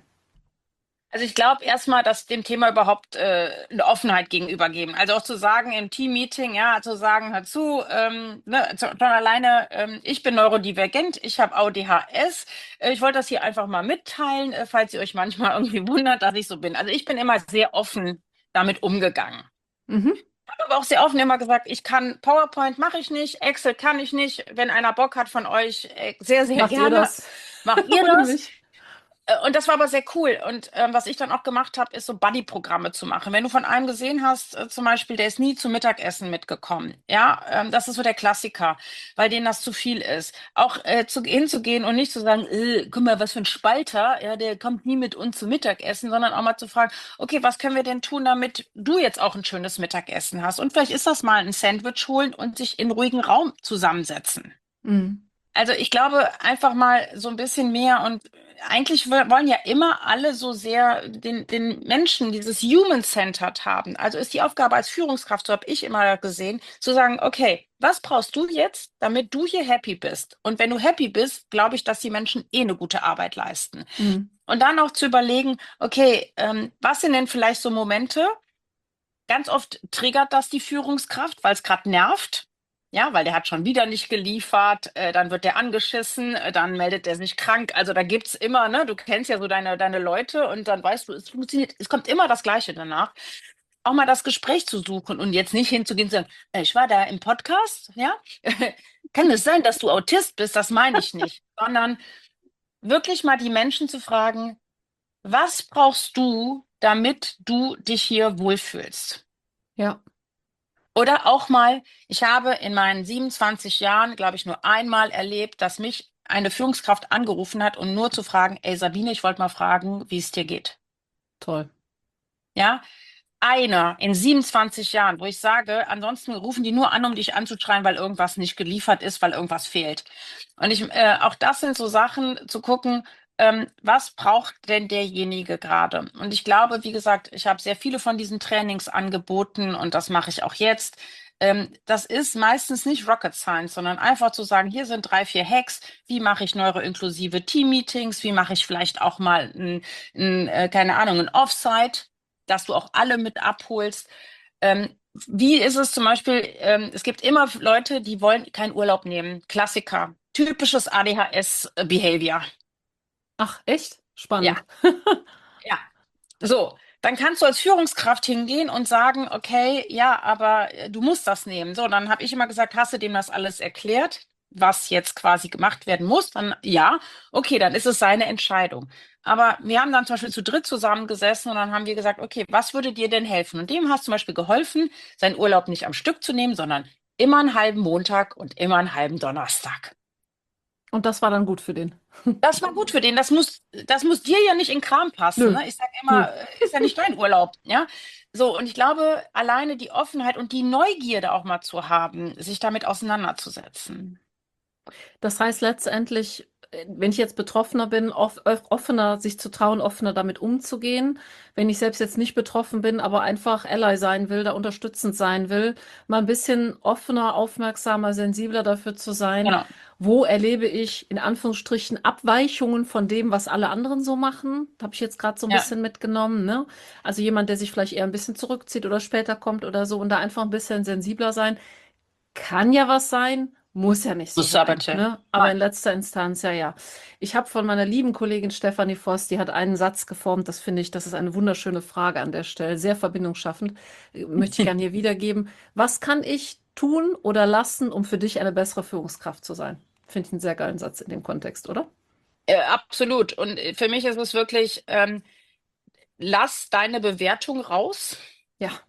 Also ich glaube erstmal, dass dem Thema überhaupt äh, eine Offenheit gegenübergeben. Also auch zu sagen im Team-Meeting, ja, zu sagen, hör zu, ähm, ne, zu- schon alleine, ähm, ich bin neurodivergent, ich habe A D H S. Äh, ich wollte das hier einfach mal mitteilen, äh, falls ihr euch manchmal irgendwie wundert, dass ich so bin. Also ich bin immer sehr offen damit umgegangen. Mhm. Habe aber auch sehr offen immer gesagt, ich kann PowerPoint mache ich nicht, Excel kann ich nicht. Wenn einer Bock hat von euch, äh, sehr, sehr Macht ihr gerne, das macht ihr ohne das. mich? Äh, Und das war aber sehr cool. Und ähm, was ich dann auch gemacht habe, ist so Buddy-Programme zu machen. Wenn du von einem gesehen hast, äh, zum Beispiel, der ist nie zum Mittagessen mitgekommen. Ja, ähm, das ist so der Klassiker, weil denen das zu viel ist. Auch äh, zu, hinzugehen und nicht zu sagen, äh, guck mal, was für ein Spalter, ja, der kommt nie mit uns zum Mittagessen, sondern auch mal zu fragen, okay, was können wir denn tun, damit du jetzt auch ein schönes Mittagessen hast? Und vielleicht ist das mal ein Sandwich holen und sich in ruhigen Raum zusammensetzen. Mhm. Also ich glaube einfach mal so ein bisschen mehr und eigentlich wo- wollen ja immer alle so sehr den, den Menschen dieses Human-Centered haben. Also ist die Aufgabe als Führungskraft, so habe ich immer gesehen, zu sagen, okay, was brauchst du jetzt, damit du hier happy bist? Und wenn du happy bist, glaube ich, dass die Menschen eh eine gute Arbeit leisten. Mhm. Und dann auch zu überlegen, okay, ähm, was sind denn vielleicht so Momente? Ganz oft triggert das die Führungskraft, weil es gerade nervt. Ja, weil der hat schon wieder nicht geliefert, äh, dann wird der angeschissen, äh, dann meldet er sich krank. Also da gibt's immer, ne, du kennst ja so deine, deine Leute und dann weißt du, es funktioniert, es kommt immer das Gleiche danach. Auch mal das Gespräch zu suchen und jetzt nicht hinzugehen und zu sagen, äh, ich war da im Podcast, ja. Kann es sein, dass du Autist bist? Das meine ich nicht, sondern wirklich mal die Menschen zu fragen, was brauchst du, damit du dich hier wohlfühlst? Ja, Oder auch mal, ich habe in meinen siebenundzwanzig Jahren, glaube ich, nur einmal erlebt, dass mich eine Führungskraft angerufen hat, um nur zu fragen, ey Sabine, ich wollte mal fragen, wie es dir geht. toll. Ja, einer in siebenundzwanzig Jahren, wo ich sage, ansonsten rufen die nur an, um dich anzuschreien, weil irgendwas nicht geliefert ist, weil irgendwas fehlt. Und ich, äh, auch das sind so Sachen zu gucken, ähm, was braucht denn derjenige gerade? Und ich glaube, wie gesagt, ich habe sehr viele von diesen Trainings angeboten und das mache ich auch jetzt. Ähm, das ist meistens nicht Rocket Science, sondern einfach zu sagen, hier sind drei, vier Hacks. Wie mache ich neuroinklusive Team-Meetings? Wie mache ich vielleicht auch mal ein, ein, äh, keine Ahnung, ein Offsite, dass du auch alle mit abholst. Ähm, wie ist es zum Beispiel, ähm, es gibt immer Leute, die wollen keinen Urlaub nehmen. Klassiker. Typisches A D H S-Behavior. Ach, echt? Ja, Spannend. ja. So, dann kannst du als Führungskraft hingehen und sagen, okay, ja, aber äh, du musst das nehmen. So, dann habe ich immer gesagt, hast du dem das alles erklärt, was jetzt quasi gemacht werden muss? Dann ja, okay, dann ist es seine Entscheidung. Aber wir haben dann zum Beispiel zu dritt zusammengesessen und dann haben wir gesagt, okay, was würde dir denn helfen? Und dem hast zum Beispiel geholfen, seinen Urlaub nicht am Stück zu nehmen, sondern immer einen halben Montag und immer einen halben Donnerstag. Und das war dann gut für den. Das war gut für den. Das muss, das muss dir ja nicht in den Kram passen, Nö, ne? Ich sage nö. immer, äh, ist ja nicht dein Urlaub, ja? So, und ich glaube, alleine die Offenheit und die Neugierde auch mal zu haben, sich damit auseinanderzusetzen. Das heißt letztendlich, äh, wenn ich jetzt Betroffener bin, off off- offener sich zu trauen, offener damit umzugehen. Wenn ich selbst jetzt nicht betroffen bin, aber einfach Ally sein will, da unterstützend sein will, mal ein bisschen offener, aufmerksamer, sensibler dafür zu sein. Genau. Wo erlebe ich in Anführungsstrichen Abweichungen von dem, was alle anderen so machen? Habe ich jetzt gerade so ein Ja, bisschen mitgenommen, ne? Also jemand, der sich vielleicht eher ein bisschen zurückzieht oder später kommt oder so und da einfach ein bisschen sensibler sein. Kann ja was sein, muss ja nicht so muss aber sein, bitte. ne? Aber Nein. in letzter Instanz ja, ja. Ich habe von meiner lieben Kollegin Stefanie Voss, die hat einen Satz geformt, das finde ich, das ist eine wunderschöne Frage an der Stelle, sehr verbindungsschaffend, äh, möchte ich gerne hier wiedergeben. Was kann ich tun oder lassen, um für dich eine bessere Führungskraft zu sein? Finde ich einen sehr geilen Satz in dem Kontext, oder? Äh, absolut. Und äh, für mich ist es wirklich, ähm, lass deine Bewertung raus. Ja.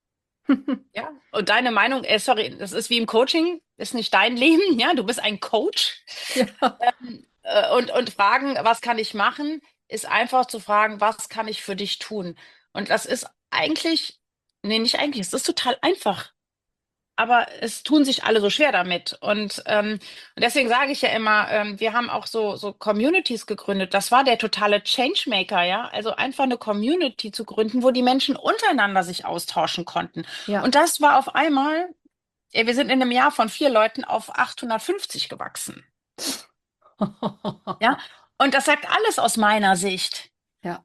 Ja, und deine Meinung, äh, sorry, das ist wie im Coaching, ist nicht dein Leben, ja, du bist ein Coach. Ja. Äh, und, und fragen, was kann ich machen? ist einfach zu fragen, was kann ich für dich tun? Und das ist eigentlich, nee, nicht eigentlich, es ist total einfach. Aber es tun sich alle so schwer damit. Und, ähm, und deswegen sage ich ja immer, ähm, wir haben auch so, so Communities gegründet. Das war der totale Changemaker, ja. Also einfach eine Community zu gründen, wo die Menschen untereinander sich austauschen konnten. Ja. Und das war auf einmal, ja, wir sind in einem Jahr von vier Leuten auf achthundertfünfzig gewachsen. Ja. Und das sagt alles aus meiner Sicht. Ja,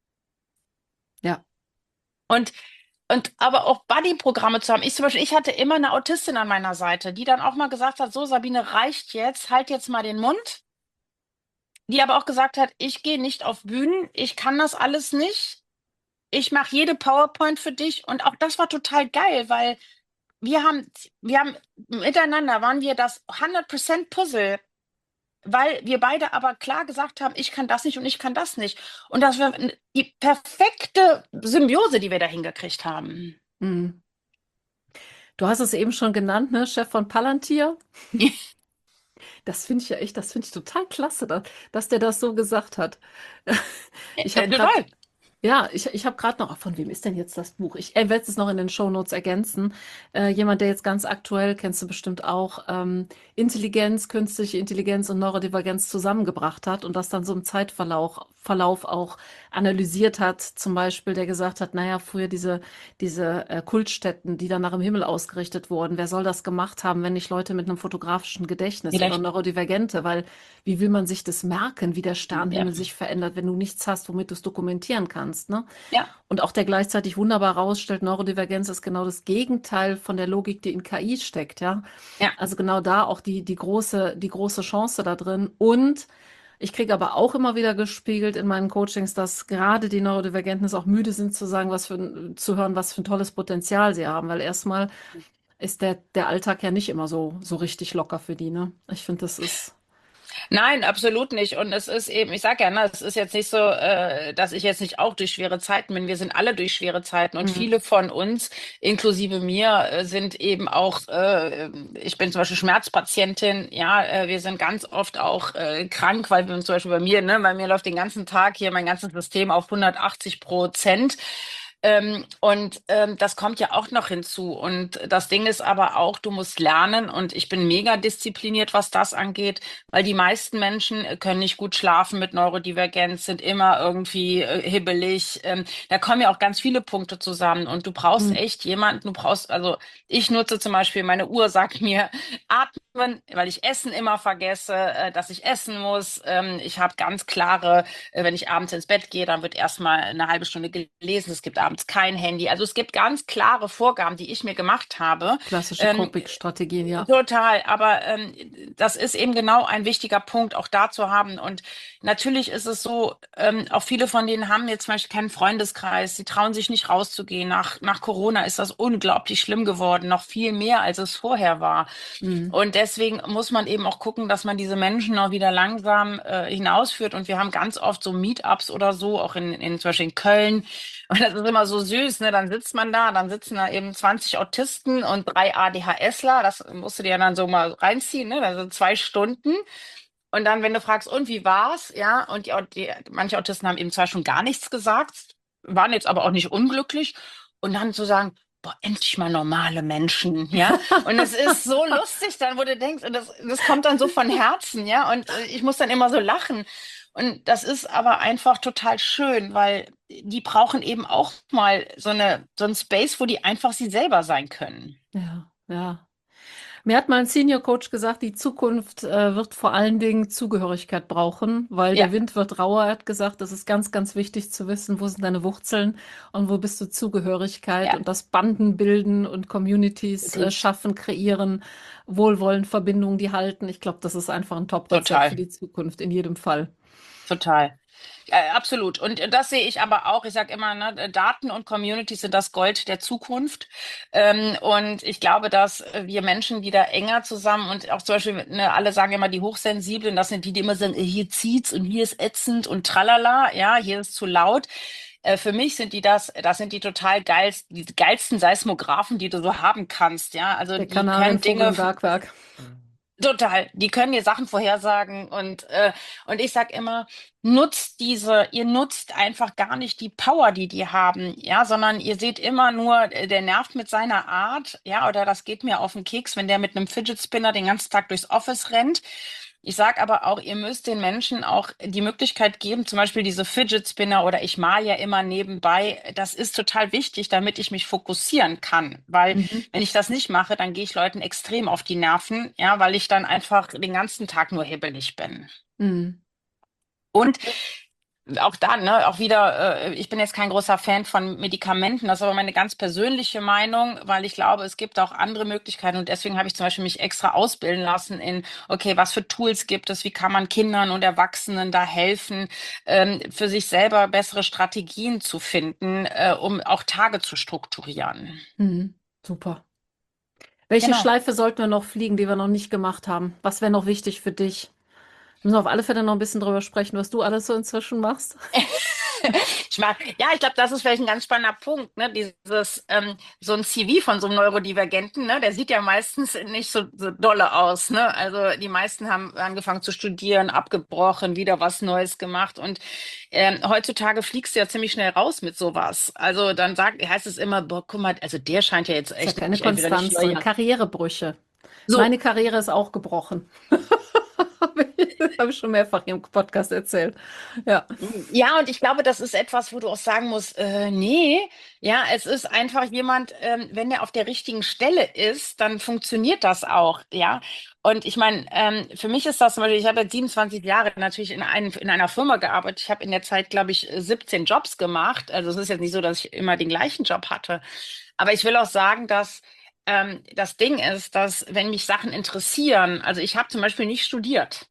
ja. Und Und aber auch Buddy-Programme zu haben. Ich zum Beispiel, ich hatte immer eine Autistin an meiner Seite, die dann auch mal gesagt hat, so Sabine, reicht jetzt, halt jetzt mal den Mund. Die aber auch gesagt hat, ich gehe nicht auf Bühnen, ich kann das alles nicht. Ich mache jede PowerPoint für dich. Und auch das war total geil, weil wir haben, wir haben miteinander waren wir das hundert Prozent Puzzle, weil wir beide aber klar gesagt haben, ich kann das nicht und ich kann das nicht. Und das war die perfekte Symbiose, die wir da hingekriegt haben. Mhm. Du hast es eben schon genannt, ne? Chef von Palantir. Das finde ich ja echt, das finde ich total klasse, dass, dass der das so gesagt hat. Ich Äh, habe gerade total. Ja, ich, ich habe gerade noch, ach, von wem ist denn jetzt das Buch? Ich äh, werde es noch in den Shownotes ergänzen. Äh, jemand, der jetzt ganz aktuell, kennst du bestimmt auch, ähm, Intelligenz, künstliche Intelligenz und Neurodivergenz zusammengebracht hat und das dann so im Zeitverlauf Verlauf auch analysiert hat. Zum Beispiel, der gesagt hat, naja, früher diese, diese äh, Kultstätten, die dann nach dem Himmel ausgerichtet wurden, wer soll das gemacht haben, wenn nicht Leute mit einem fotografischen Gedächtnis oder Vielleicht. Neurodivergente? Weil wie will man sich das merken, wie der Ja, Sternenhimmel sich verändert, wenn du nichts hast, womit du es dokumentieren kannst, ne? ja, Und auch der gleichzeitig wunderbar herausstellt, Neurodivergenz ist genau das Gegenteil von der Logik, die in K I steckt, ja. ja. Also genau da auch die, die große, die große Chance da drin. Und ich kriege aber auch immer wieder gespiegelt in meinen Coachings, dass gerade die Neurodivergenten es auch müde sind zu sagen, was für ein, zu hören, was für ein tolles Potenzial sie haben, weil erstmal ist der, der Alltag ja nicht immer so, so richtig locker für die, ne? Ich finde, das ist, Nein, absolut nicht. Und es ist eben, ich sage ja, ne, es ist jetzt nicht so, äh, dass ich jetzt nicht auch durch schwere Zeiten bin. Wir sind alle durch schwere Zeiten und mm, viele von uns, inklusive mir, äh, sind eben auch, äh, ich bin zum Beispiel Schmerzpatientin, ja, äh, wir sind ganz oft auch äh, krank, weil wir zum Beispiel bei mir, ne, bei mir läuft den ganzen Tag hier mein ganzes System auf hundertachtzig Prozent. Ähm, und ähm, das kommt ja auch noch hinzu. Und das Ding ist aber auch, du musst lernen. Und ich bin mega diszipliniert, was das angeht, weil die meisten Menschen äh, können nicht gut schlafen mit Neurodivergenz, sind immer irgendwie äh, hibbelig. Ähm, da kommen ja auch ganz viele Punkte zusammen. Und du brauchst mm, echt jemanden, du brauchst, also ich nutze zum Beispiel, meine Uhr sagt mir, atmen, weil ich Essen immer vergesse, äh, dass ich essen muss. Ähm, ich habe ganz klare, äh, wenn ich abends ins Bett gehe, dann wird erstmal eine halbe Stunde gelesen. Es gibt abends kein Handy. Also es gibt ganz klare Vorgaben, die ich mir gemacht habe. klassische Ähm, Coping-Strategien, ja. Total, aber ähm, das ist eben genau ein wichtiger Punkt, auch da zu haben. Und natürlich ist es so, ähm, auch viele von denen haben jetzt zum Beispiel keinen Freundeskreis, sie trauen sich nicht rauszugehen. Nach, nach Corona ist das unglaublich schlimm geworden, noch viel mehr, als es vorher war. Mm, Und deswegen muss man eben auch gucken, dass man diese Menschen auch wieder langsam äh, hinausführt. Und wir haben ganz oft so Meetups oder so, auch in, in zum Beispiel in Köln. Und das ist immer so süß, ne? Dann sitzt man da, dann sitzen da eben zwanzig Autisten und drei ADHSler. Das musst du dir dann so mal reinziehen, ne? Das sind zwei Stunden. Und dann, wenn du fragst, und wie war's? Ja, und die, die, manche Autisten haben eben zwar schon gar nichts gesagt, waren jetzt aber auch nicht unglücklich. Und dann zu sagen, boah, endlich mal normale Menschen, ja. Und es ist so lustig dann, wo du denkst, und das, das kommt dann so von Herzen, ja. Und äh, ich muss dann immer so lachen. Und das ist aber einfach total schön, weil die brauchen eben auch mal so eine, so ein Space, wo die einfach sie selber sein können. Ja, ja. Mir hat mal ein Senior Coach gesagt, die Zukunft äh, wird vor allen Dingen Zugehörigkeit brauchen, weil Ja, der Wind wird rauer. Er hat gesagt, das ist ganz, ganz wichtig zu wissen, wo sind deine Wurzeln und wo bist du Zugehörigkeit ja, und das Banden bilden und Communities äh, definitiv. schaffen, kreieren, Wohlwollen, Verbindungen, die halten. Ich glaube, das ist einfach ein Top-Rezept für Total. die Zukunft in jedem Fall. Total. Äh, absolut. Und das sehe ich aber auch. Ich sage immer, ne, Daten und Communities sind das Gold der Zukunft. Ähm, und ich glaube, dass äh, wir Menschen wieder enger zusammen und auch zum Beispiel, ne, alle sagen immer die Hochsensiblen, das sind die, die immer sagen, äh, hier zieht's und hier ist ätzend und tralala, ja, hier ist zu laut. Äh, für mich sind die das, das sind die total geilsten, die geilsten Seismographen, die du so haben kannst, ja. Also Der die können Kanarienvogel Dinge im Bergwerk. Total. Die können dir Sachen vorhersagen und, äh, und ich sag immer, nutzt diese, ihr nutzt einfach gar nicht die Power, die die haben, ja, sondern ihr seht immer nur, äh, der nervt mit seiner Art, ja, oder das geht mir auf den Keks, wenn der mit einem Fidget Spinner den ganzen Tag durchs Office rennt. Ich sag aber auch, ihr müsst den Menschen auch die Möglichkeit geben, zum Beispiel diese Fidget Spinner oder ich mal ja immer nebenbei. Das ist total wichtig, damit ich mich fokussieren kann, weil Mhm. wenn ich das nicht mache, dann gehe ich Leuten extrem auf die Nerven, ja, weil ich dann einfach den ganzen Tag nur hibbelig bin. Mhm. Und auch dann, ne, auch wieder, äh, ich bin jetzt kein großer Fan von Medikamenten, das ist aber meine ganz persönliche Meinung, weil ich glaube, es gibt auch andere Möglichkeiten und deswegen habe ich zum Beispiel mich extra ausbilden lassen in, okay, was für Tools gibt es, wie kann man Kindern und Erwachsenen da helfen, ähm, für sich selber bessere Strategien zu finden, äh, um auch Tage zu strukturieren. Mhm. Super. Welche Genau. Schleife sollten wir noch fliegen, die wir noch nicht gemacht haben? Was wäre noch wichtig für dich? Wir müssen auf alle Fälle noch ein bisschen drüber sprechen, was du alles so inzwischen machst. Ich mag, ja, ich glaube, das ist vielleicht ein ganz spannender Punkt, ne? Dieses, ähm, so ein C V von so einem Neurodivergenten, ne? Der sieht ja meistens nicht so, so dolle aus, ne? Also die meisten haben angefangen zu studieren, abgebrochen, wieder was Neues gemacht und ähm, heutzutage fliegst du ja ziemlich schnell raus mit sowas. Also dann sagt, heißt es immer, boah, guck mal, also der scheint ja jetzt Ist ja echt keine nicht, entweder nicht Konstanz, sondern loyal. Karrierebrüche. Meine So. Karriere ist auch gebrochen. Habe ich schon mehrfach hier im Podcast erzählt. Ja. Ja, und ich glaube, das ist etwas, wo du auch sagen musst, äh, nee, ja, es ist einfach jemand, ähm, wenn der auf der richtigen Stelle ist, dann funktioniert das auch, ja. Und ich meine, ähm, für mich ist das zum Beispiel, ich habe jetzt siebenundzwanzig Jahre natürlich in, einem, in einer Firma gearbeitet. Ich habe in der Zeit, glaube ich, siebzehn Jobs gemacht. Also es ist jetzt nicht so, dass ich immer den gleichen Job hatte. Aber ich will auch sagen, dass ähm, das Ding ist, dass wenn mich Sachen interessieren, also ich habe zum Beispiel nicht studiert.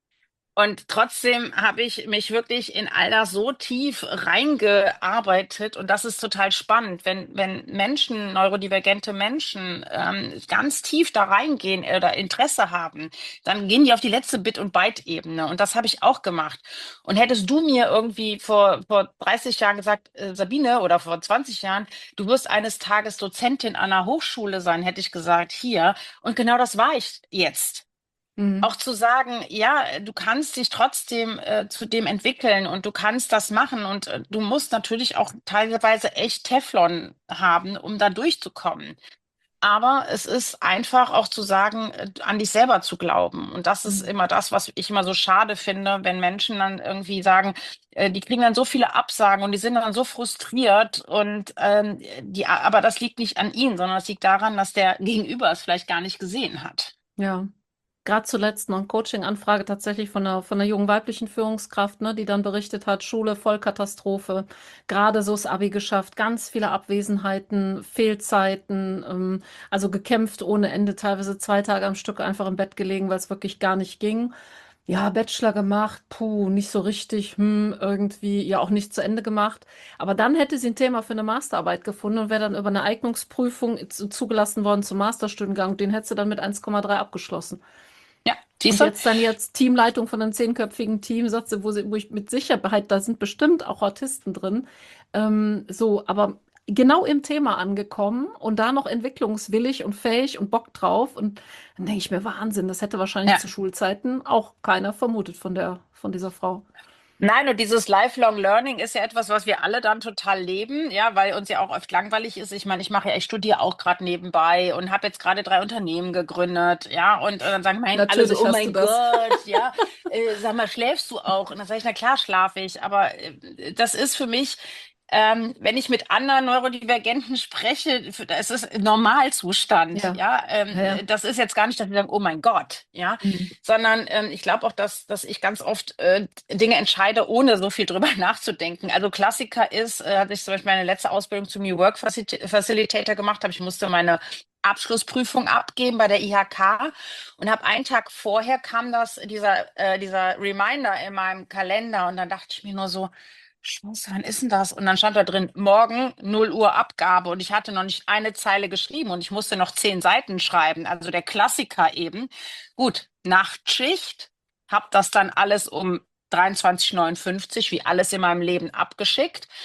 Und trotzdem habe ich mich wirklich in all das so tief reingearbeitet und das ist total spannend, wenn, wenn Menschen, neurodivergente Menschen, ähm, ganz tief da reingehen oder Interesse haben, dann gehen die auf die letzte Bit- und Byte-Ebene und das habe ich auch gemacht. Und hättest du mir irgendwie vor, vor dreißig Jahren gesagt, äh, Sabine, oder vor zwanzig Jahren, du wirst eines Tages Dozentin an einer Hochschule sein, hätte ich gesagt, hier. Und genau das war ich jetzt. Mhm. Auch zu sagen, ja, du kannst dich trotzdem äh, zu dem entwickeln und du kannst das machen und äh, du musst natürlich auch teilweise echt Teflon haben, um da durchzukommen. Aber es ist einfach auch zu sagen, äh, an dich selber zu glauben. Und das ist Mhm. immer das, was ich immer so schade finde, wenn Menschen dann irgendwie sagen, äh, die kriegen dann so viele Absagen und die sind dann so frustriert und ähm, die, aber das liegt nicht an ihnen, sondern es liegt daran, dass der Gegenüber es vielleicht gar nicht gesehen hat. Ja. Gerade zuletzt noch eine Coaching-Anfrage tatsächlich von einer, von einer jungen weiblichen Führungskraft, ne, die dann berichtet hat, Schule Vollkatastrophe, gerade so das Abi geschafft, ganz viele Abwesenheiten, Fehlzeiten, ähm, also gekämpft ohne Ende, teilweise zwei Tage am Stück einfach im Bett gelegen, weil es wirklich gar nicht ging. Ja, Bachelor gemacht, puh, nicht so richtig, hm, irgendwie, ja auch nicht zu Ende gemacht. Aber dann hätte sie ein Thema für eine Masterarbeit gefunden und wäre dann über eine Eignungsprüfung zu- zugelassen worden zum Masterstudiengang. Den hätte sie dann mit eins Komma drei abgeschlossen. Ja, siehst Und du? jetzt dann jetzt Teamleitung von einem zehnköpfigen Team, sagt sie, wo sie, wo ich mit Sicherheit, da sind bestimmt auch Autisten drin. Ähm, so, aber genau im Thema angekommen und da noch entwicklungswillig und fähig und Bock drauf. Und dann denke ich mir, Wahnsinn, das hätte wahrscheinlich Ja. zu Schulzeiten auch keiner vermutet von der, von dieser Frau. Nein, und dieses Lifelong Learning ist ja etwas, was wir alle dann total leben, ja, weil uns ja auch oft langweilig ist. Ich meine, ich mache ja, ich studiere auch gerade nebenbei und habe jetzt gerade drei Unternehmen gegründet, ja, und, äh, dann sagen mein, alle so, Natürlich oh hast du mein das. Gott, ja, äh, sag mal, schläfst du auch? Und dann sage ich, na klar, schlafe ich, aber äh, das ist für mich, ähm, wenn ich mit anderen Neurodivergenten spreche, für- das ist Normalzustand, Ja, ja, ähm, ja, ja. das ist jetzt gar nicht, dass wir sagen, oh mein Gott, ja, Mhm. sondern ähm, ich glaube auch, dass, dass ich ganz oft äh, Dinge entscheide, ohne so viel drüber nachzudenken. Also Klassiker ist, äh, hatte ich zum Beispiel meine letzte Ausbildung zum New Work Facil- Facilitator gemacht habe. Ich musste meine Abschlussprüfung abgeben bei der I H K und habe einen Tag vorher kam das, dieser, äh, dieser Reminder in meinem Kalender und dann dachte ich mir nur so, Scheiße, wann ist denn das? Und dann stand da drin, morgen null Uhr Abgabe und ich hatte noch nicht eine Zeile geschrieben und ich musste noch zehn Seiten schreiben. Also der Klassiker eben. Gut, Nachtschicht, habe das dann alles um dreiundzwanzig Uhr neunundfünfzig, wie alles in meinem Leben, abgeschickt.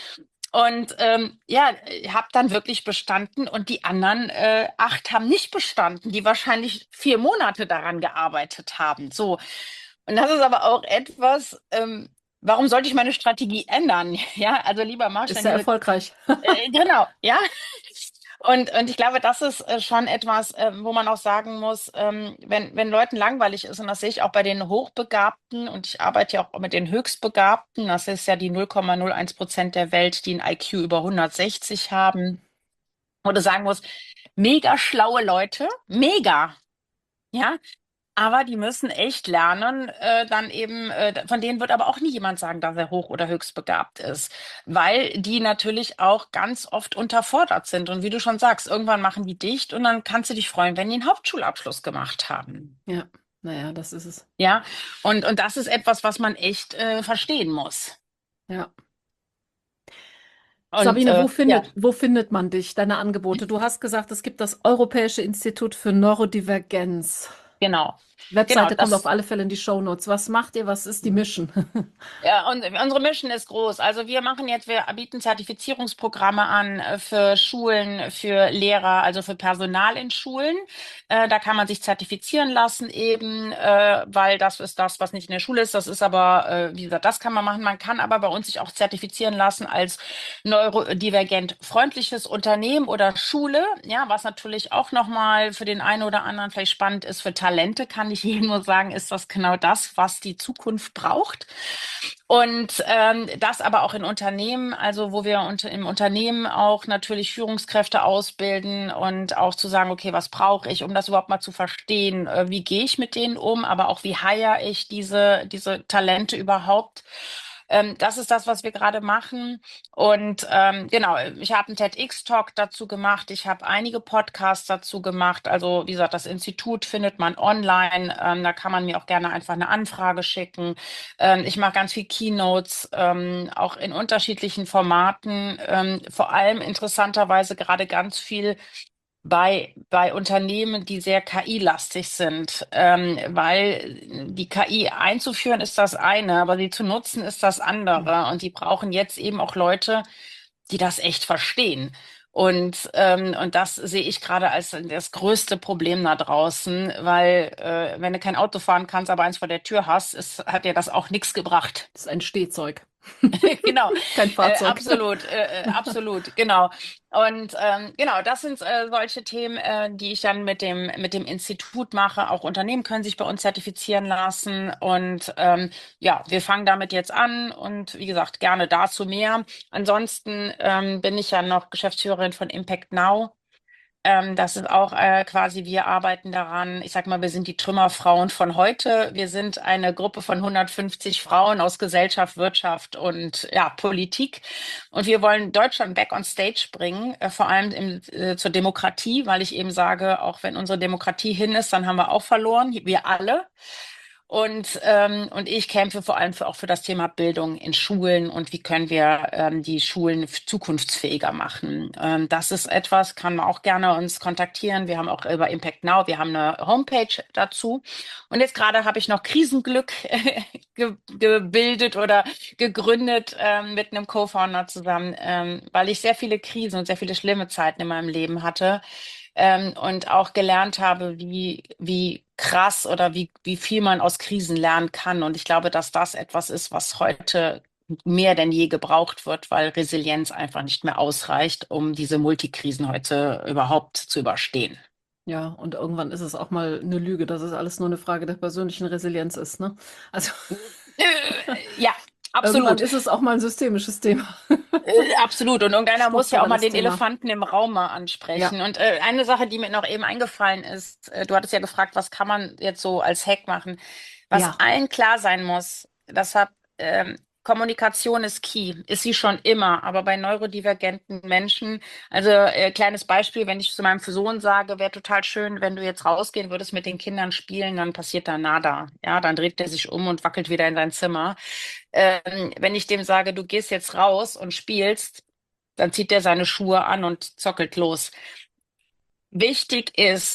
Und ähm, ja, habe dann wirklich bestanden und die anderen äh, acht haben nicht bestanden, die wahrscheinlich vier Monate daran gearbeitet haben. So. Und das ist aber auch etwas, ähm, warum sollte ich meine Strategie ändern? Ja, also lieber mache ich Ist dann sehr diese, erfolgreich. äh, genau, ja. Und, und ich glaube, das ist äh, schon etwas, äh, wo man auch sagen muss, ähm, wenn, wenn Leuten langweilig ist, und das sehe ich auch bei den Hochbegabten, und ich arbeite ja auch mit den Höchstbegabten, das ist ja die null Komma null eins Prozent der Welt, die ein I Q über hundertsechzig haben, wo du sagen musst, mega schlaue Leute, mega, ja, aber die müssen echt lernen, äh, dann eben, äh, von denen wird aber auch nie jemand sagen, dass er hoch- oder höchstbegabt ist, weil die natürlich auch ganz oft unterfordert sind. Und wie du schon sagst, irgendwann machen die dicht und dann kannst du dich freuen, wenn die einen Hauptschulabschluss gemacht haben. Ja, naja, das ist es. Ja, und, und das ist etwas, was man echt äh, verstehen muss. Ja. Und Sabine, äh, wo ja, findet, wo findet man dich, deine Angebote? Du hast gesagt, es gibt das Europäische Institut für Neurodivergenz. genau. Genau, Webseite kommt auf das. alle Fälle in die Shownotes. Was macht ihr? Was ist die Mission? Ja, und unsere Mission ist groß. Also wir machen jetzt, wir bieten Zertifizierungsprogramme an äh, für Schulen, für Lehrer, also für Personal in Schulen. Äh, da kann man sich zertifizieren lassen eben, äh, weil das ist das, was nicht in der Schule ist. Das ist aber, äh, wie gesagt, das kann man machen. Man kann aber bei uns sich auch zertifizieren lassen als neurodivergent freundliches Unternehmen oder Schule. Ja, was natürlich auch nochmal für den einen oder anderen vielleicht spannend ist. Für Talente kann ich jedem nur sagen, ist das genau das, was die Zukunft braucht. Und ähm, das aber auch in Unternehmen, also wo wir unter, im Unternehmen auch natürlich Führungskräfte ausbilden und auch zu sagen, okay, was brauche ich, um das überhaupt mal zu verstehen, äh, wie gehe ich mit denen um, aber auch wie hire ich diese, diese Talente überhaupt. Ähm, das ist das, was wir gerade machen. Und ähm, genau, ich habe einen TEDx-Talk dazu gemacht. Ich habe einige Podcasts dazu gemacht. Also wie gesagt, das Institut findet man online. Ähm, da kann man mir auch gerne einfach eine Anfrage schicken. Ähm, ich mache ganz viel Keynotes, ähm, auch in unterschiedlichen Formaten. Ähm, vor allem interessanterweise gerade ganz viel bei, bei Unternehmen, die sehr K I-lastig sind, ähm, weil die K I einzuführen ist das eine, aber sie zu nutzen ist das andere. Und die brauchen jetzt eben auch Leute, die das echt verstehen. Und, ähm, und das sehe ich gerade als das größte Problem da draußen, weil äh, wenn du kein Auto fahren kannst, aber eins vor der Tür hast, ist, hat dir das auch nichts gebracht. Das ist ein Stehzeug, Genau, kein äh, Fahrzeug. absolut, äh, äh, absolut, genau. Und ähm, genau, das sind äh, solche Themen, äh, die ich dann mit dem mit dem Institut mache. Auch Unternehmen können sich bei uns zertifizieren lassen. Und ähm, ja, wir fangen damit jetzt an und wie gesagt, gerne dazu mehr. Ansonsten ähm, bin ich ja noch Geschäftsführerin von Impact Now. Ähm, das ist auch äh, quasi, wir arbeiten daran. Ich sag mal, wir sind die Trümmerfrauen von heute. Wir sind eine Gruppe von hundertfünfzig Frauen aus Gesellschaft, Wirtschaft und ja, Politik. Und wir wollen Deutschland back on stage bringen, äh, vor allem im, äh, zur Demokratie, weil ich eben sage, auch wenn unsere Demokratie hin ist, dann haben wir auch verloren, wir alle. Und, ähm, und ich kämpfe vor allem für, auch für das Thema Bildung in Schulen und wie können wir ähm, die Schulen f- zukunftsfähiger machen. Ähm, das ist etwas, kann man auch gerne uns kontaktieren. Wir haben auch über Impact Now, wir haben eine Homepage dazu. Und jetzt gerade habe ich noch Krisenglück ge gebildet oder gegründet ähm, mit einem Co-Founder zusammen, ähm, weil ich sehr viele Krisen und sehr viele schlimme Zeiten in meinem Leben hatte ähm, und auch gelernt habe, wie, wie krass oder wie, wie viel man aus Krisen lernen kann. Und ich glaube, dass das etwas ist, was heute mehr denn je gebraucht wird, weil Resilienz einfach nicht mehr ausreicht, um diese Multikrisen heute überhaupt zu überstehen. Ja, und irgendwann ist es auch mal eine Lüge, dass es alles nur eine Frage der persönlichen Resilienz ist, ne? Also Äh, ja, irgendwann absolut. ist es auch mal ein systemisches Thema. Äh, absolut. Und irgendeiner muss ja auch mal Strukturelles den Thema. Elefanten im Raum mal Ja, ansprechen. Und äh, eine Sache, die mir noch eben eingefallen ist, äh, du hattest ja gefragt, was kann man jetzt so als Hack machen? Was ja. allen klar sein muss, deshalb ähm, Kommunikation ist key, ist sie schon immer, aber bei neurodivergenten Menschen, also äh, kleines Beispiel, wenn ich zu meinem Sohn sage, wäre total schön, wenn du jetzt rausgehen würdest mit den Kindern spielen, dann passiert da nada. Ja, dann dreht er sich um und wackelt wieder in sein Zimmer. Ähm, wenn ich dem sage, du gehst jetzt raus und spielst, dann zieht er seine Schuhe an und zockelt los. Wichtig ist,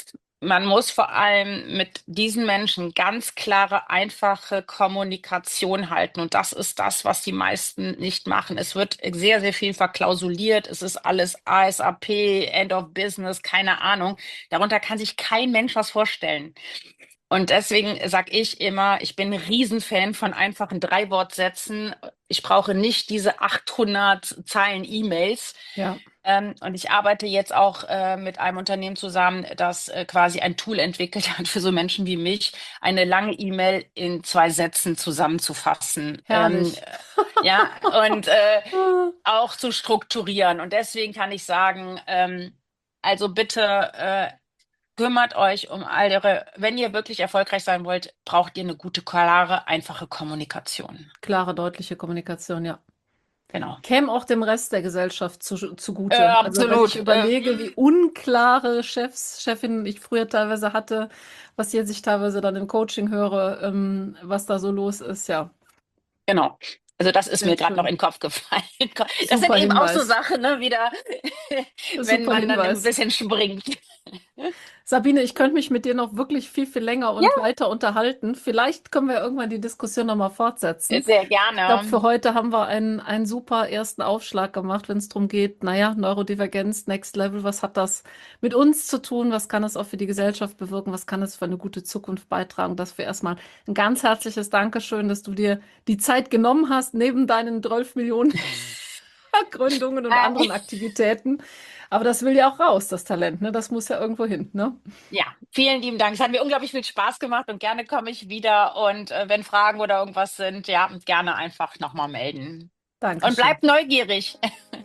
man muss vor allem mit diesen Menschen ganz klare, einfache Kommunikation halten. Und das ist das, was die meisten nicht machen. Es wird sehr, sehr viel verklausuliert. Es ist alles A S A P, End of Business, keine Ahnung. Darunter kann sich kein Mensch was vorstellen. Und deswegen sage ich immer, ich bin ein Riesenfan von einfachen Drei-Wort-Sätzen. Ich brauche nicht diese achthundert Zeilen E-Mails. Ja. Ähm, und ich arbeite jetzt auch äh, mit einem Unternehmen zusammen, das äh, quasi ein Tool entwickelt hat für so Menschen wie mich, eine lange E-Mail in zwei Sätzen zusammenzufassen. Ähm, Herrlich. ja, und äh, auch zu strukturieren. Und deswegen kann ich sagen, ähm, also bitte äh, kümmert euch um all eure, wenn ihr wirklich erfolgreich sein wollt, braucht ihr eine gute, klare, einfache Kommunikation. Klare, deutliche Kommunikation, ja. Genau. Käme auch dem Rest der Gesellschaft zu, Äh, zugute. Also wenn ich absolut. Äh, überlege, wie unklare Chefs, Chefinnen ich früher teilweise hatte, was jetzt ich teilweise dann im Coaching höre, ähm, was da so los ist, ja, Genau. Also das ist sehr mir gerade noch schön. in den Kopf gefallen. Das sind Super eben auch so Hinweis. Sachen, ne, wieder, wenn Super man dann ein Hinweis. bisschen springt. Sabine, ich könnte mich mit dir noch wirklich viel, viel länger Ja, und weiter unterhalten. Vielleicht können wir irgendwann die Diskussion nochmal fortsetzen. sehr Ich glaube, für gerne. heute haben wir einen, einen super ersten Aufschlag gemacht, wenn es darum geht, naja, Neurodivergenz, Next Level, was hat das mit uns zu tun? Was kann es auch für die Gesellschaft bewirken? Was kann es für eine gute Zukunft beitragen? Dafür erstmal ein ganz herzliches Dankeschön, dass du dir die Zeit genommen hast, neben deinen zwölf Millionen Gründungen und Äh, anderen Aktivitäten. Aber das will ja auch raus, das Talent, ne? Das muss ja irgendwo hin, ne? ja, vielen lieben Dank. Es hat mir unglaublich viel Spaß gemacht und gerne komme ich wieder. Und äh, wenn Fragen oder irgendwas sind, ja, gerne einfach nochmal melden. Und Dankeschön. bleibt neugierig.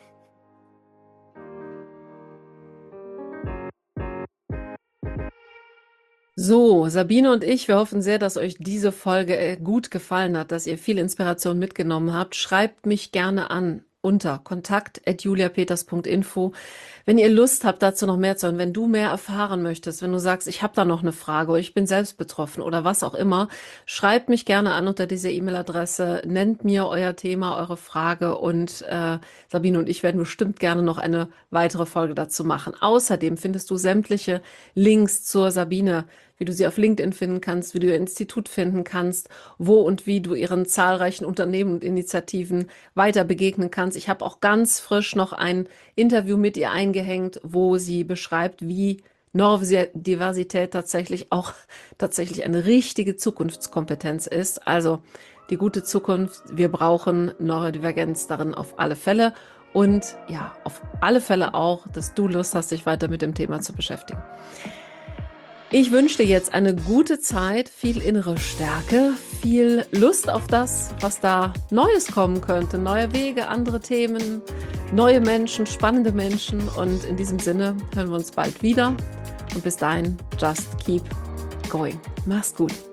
So, Sabine und ich, wir hoffen sehr, dass euch diese Folge äh, gut gefallen hat, dass ihr viel Inspiration mitgenommen habt. Schreibt mich gerne an unter kontakt at juliapeters punkt info. Wenn ihr Lust habt, dazu noch mehr zu hören, wenn du mehr erfahren möchtest, wenn du sagst, ich habe da noch eine Frage oder ich bin selbst betroffen oder was auch immer, schreibt mich gerne an unter dieser E-Mail-Adresse, nennt mir euer Thema, eure Frage und äh, Sabine und ich werden bestimmt gerne noch eine weitere Folge dazu machen. Außerdem findest du sämtliche Links zur Sabine, wie du sie auf LinkedIn finden kannst, wie du ihr Institut finden kannst, wo und wie du ihren zahlreichen Unternehmen und Initiativen weiter begegnen kannst. Ich habe auch ganz frisch noch ein Interview mit ihr eingehängt, wo sie beschreibt, wie Neurodiversität tatsächlich auch tatsächlich eine richtige Zukunftskompetenz ist. Also die gute Zukunft, wir brauchen Neurodivergenz darin auf alle Fälle und ja, auf alle Fälle auch, dass du Lust hast, dich weiter mit dem Thema zu beschäftigen. Ich wünsche dir jetzt eine gute Zeit, viel innere Stärke, viel Lust auf das, was da Neues kommen könnte. Neue Wege, andere Themen, neue Menschen, spannende Menschen. Und in diesem Sinne hören wir uns bald wieder. Und bis dahin, just keep going. Mach's gut.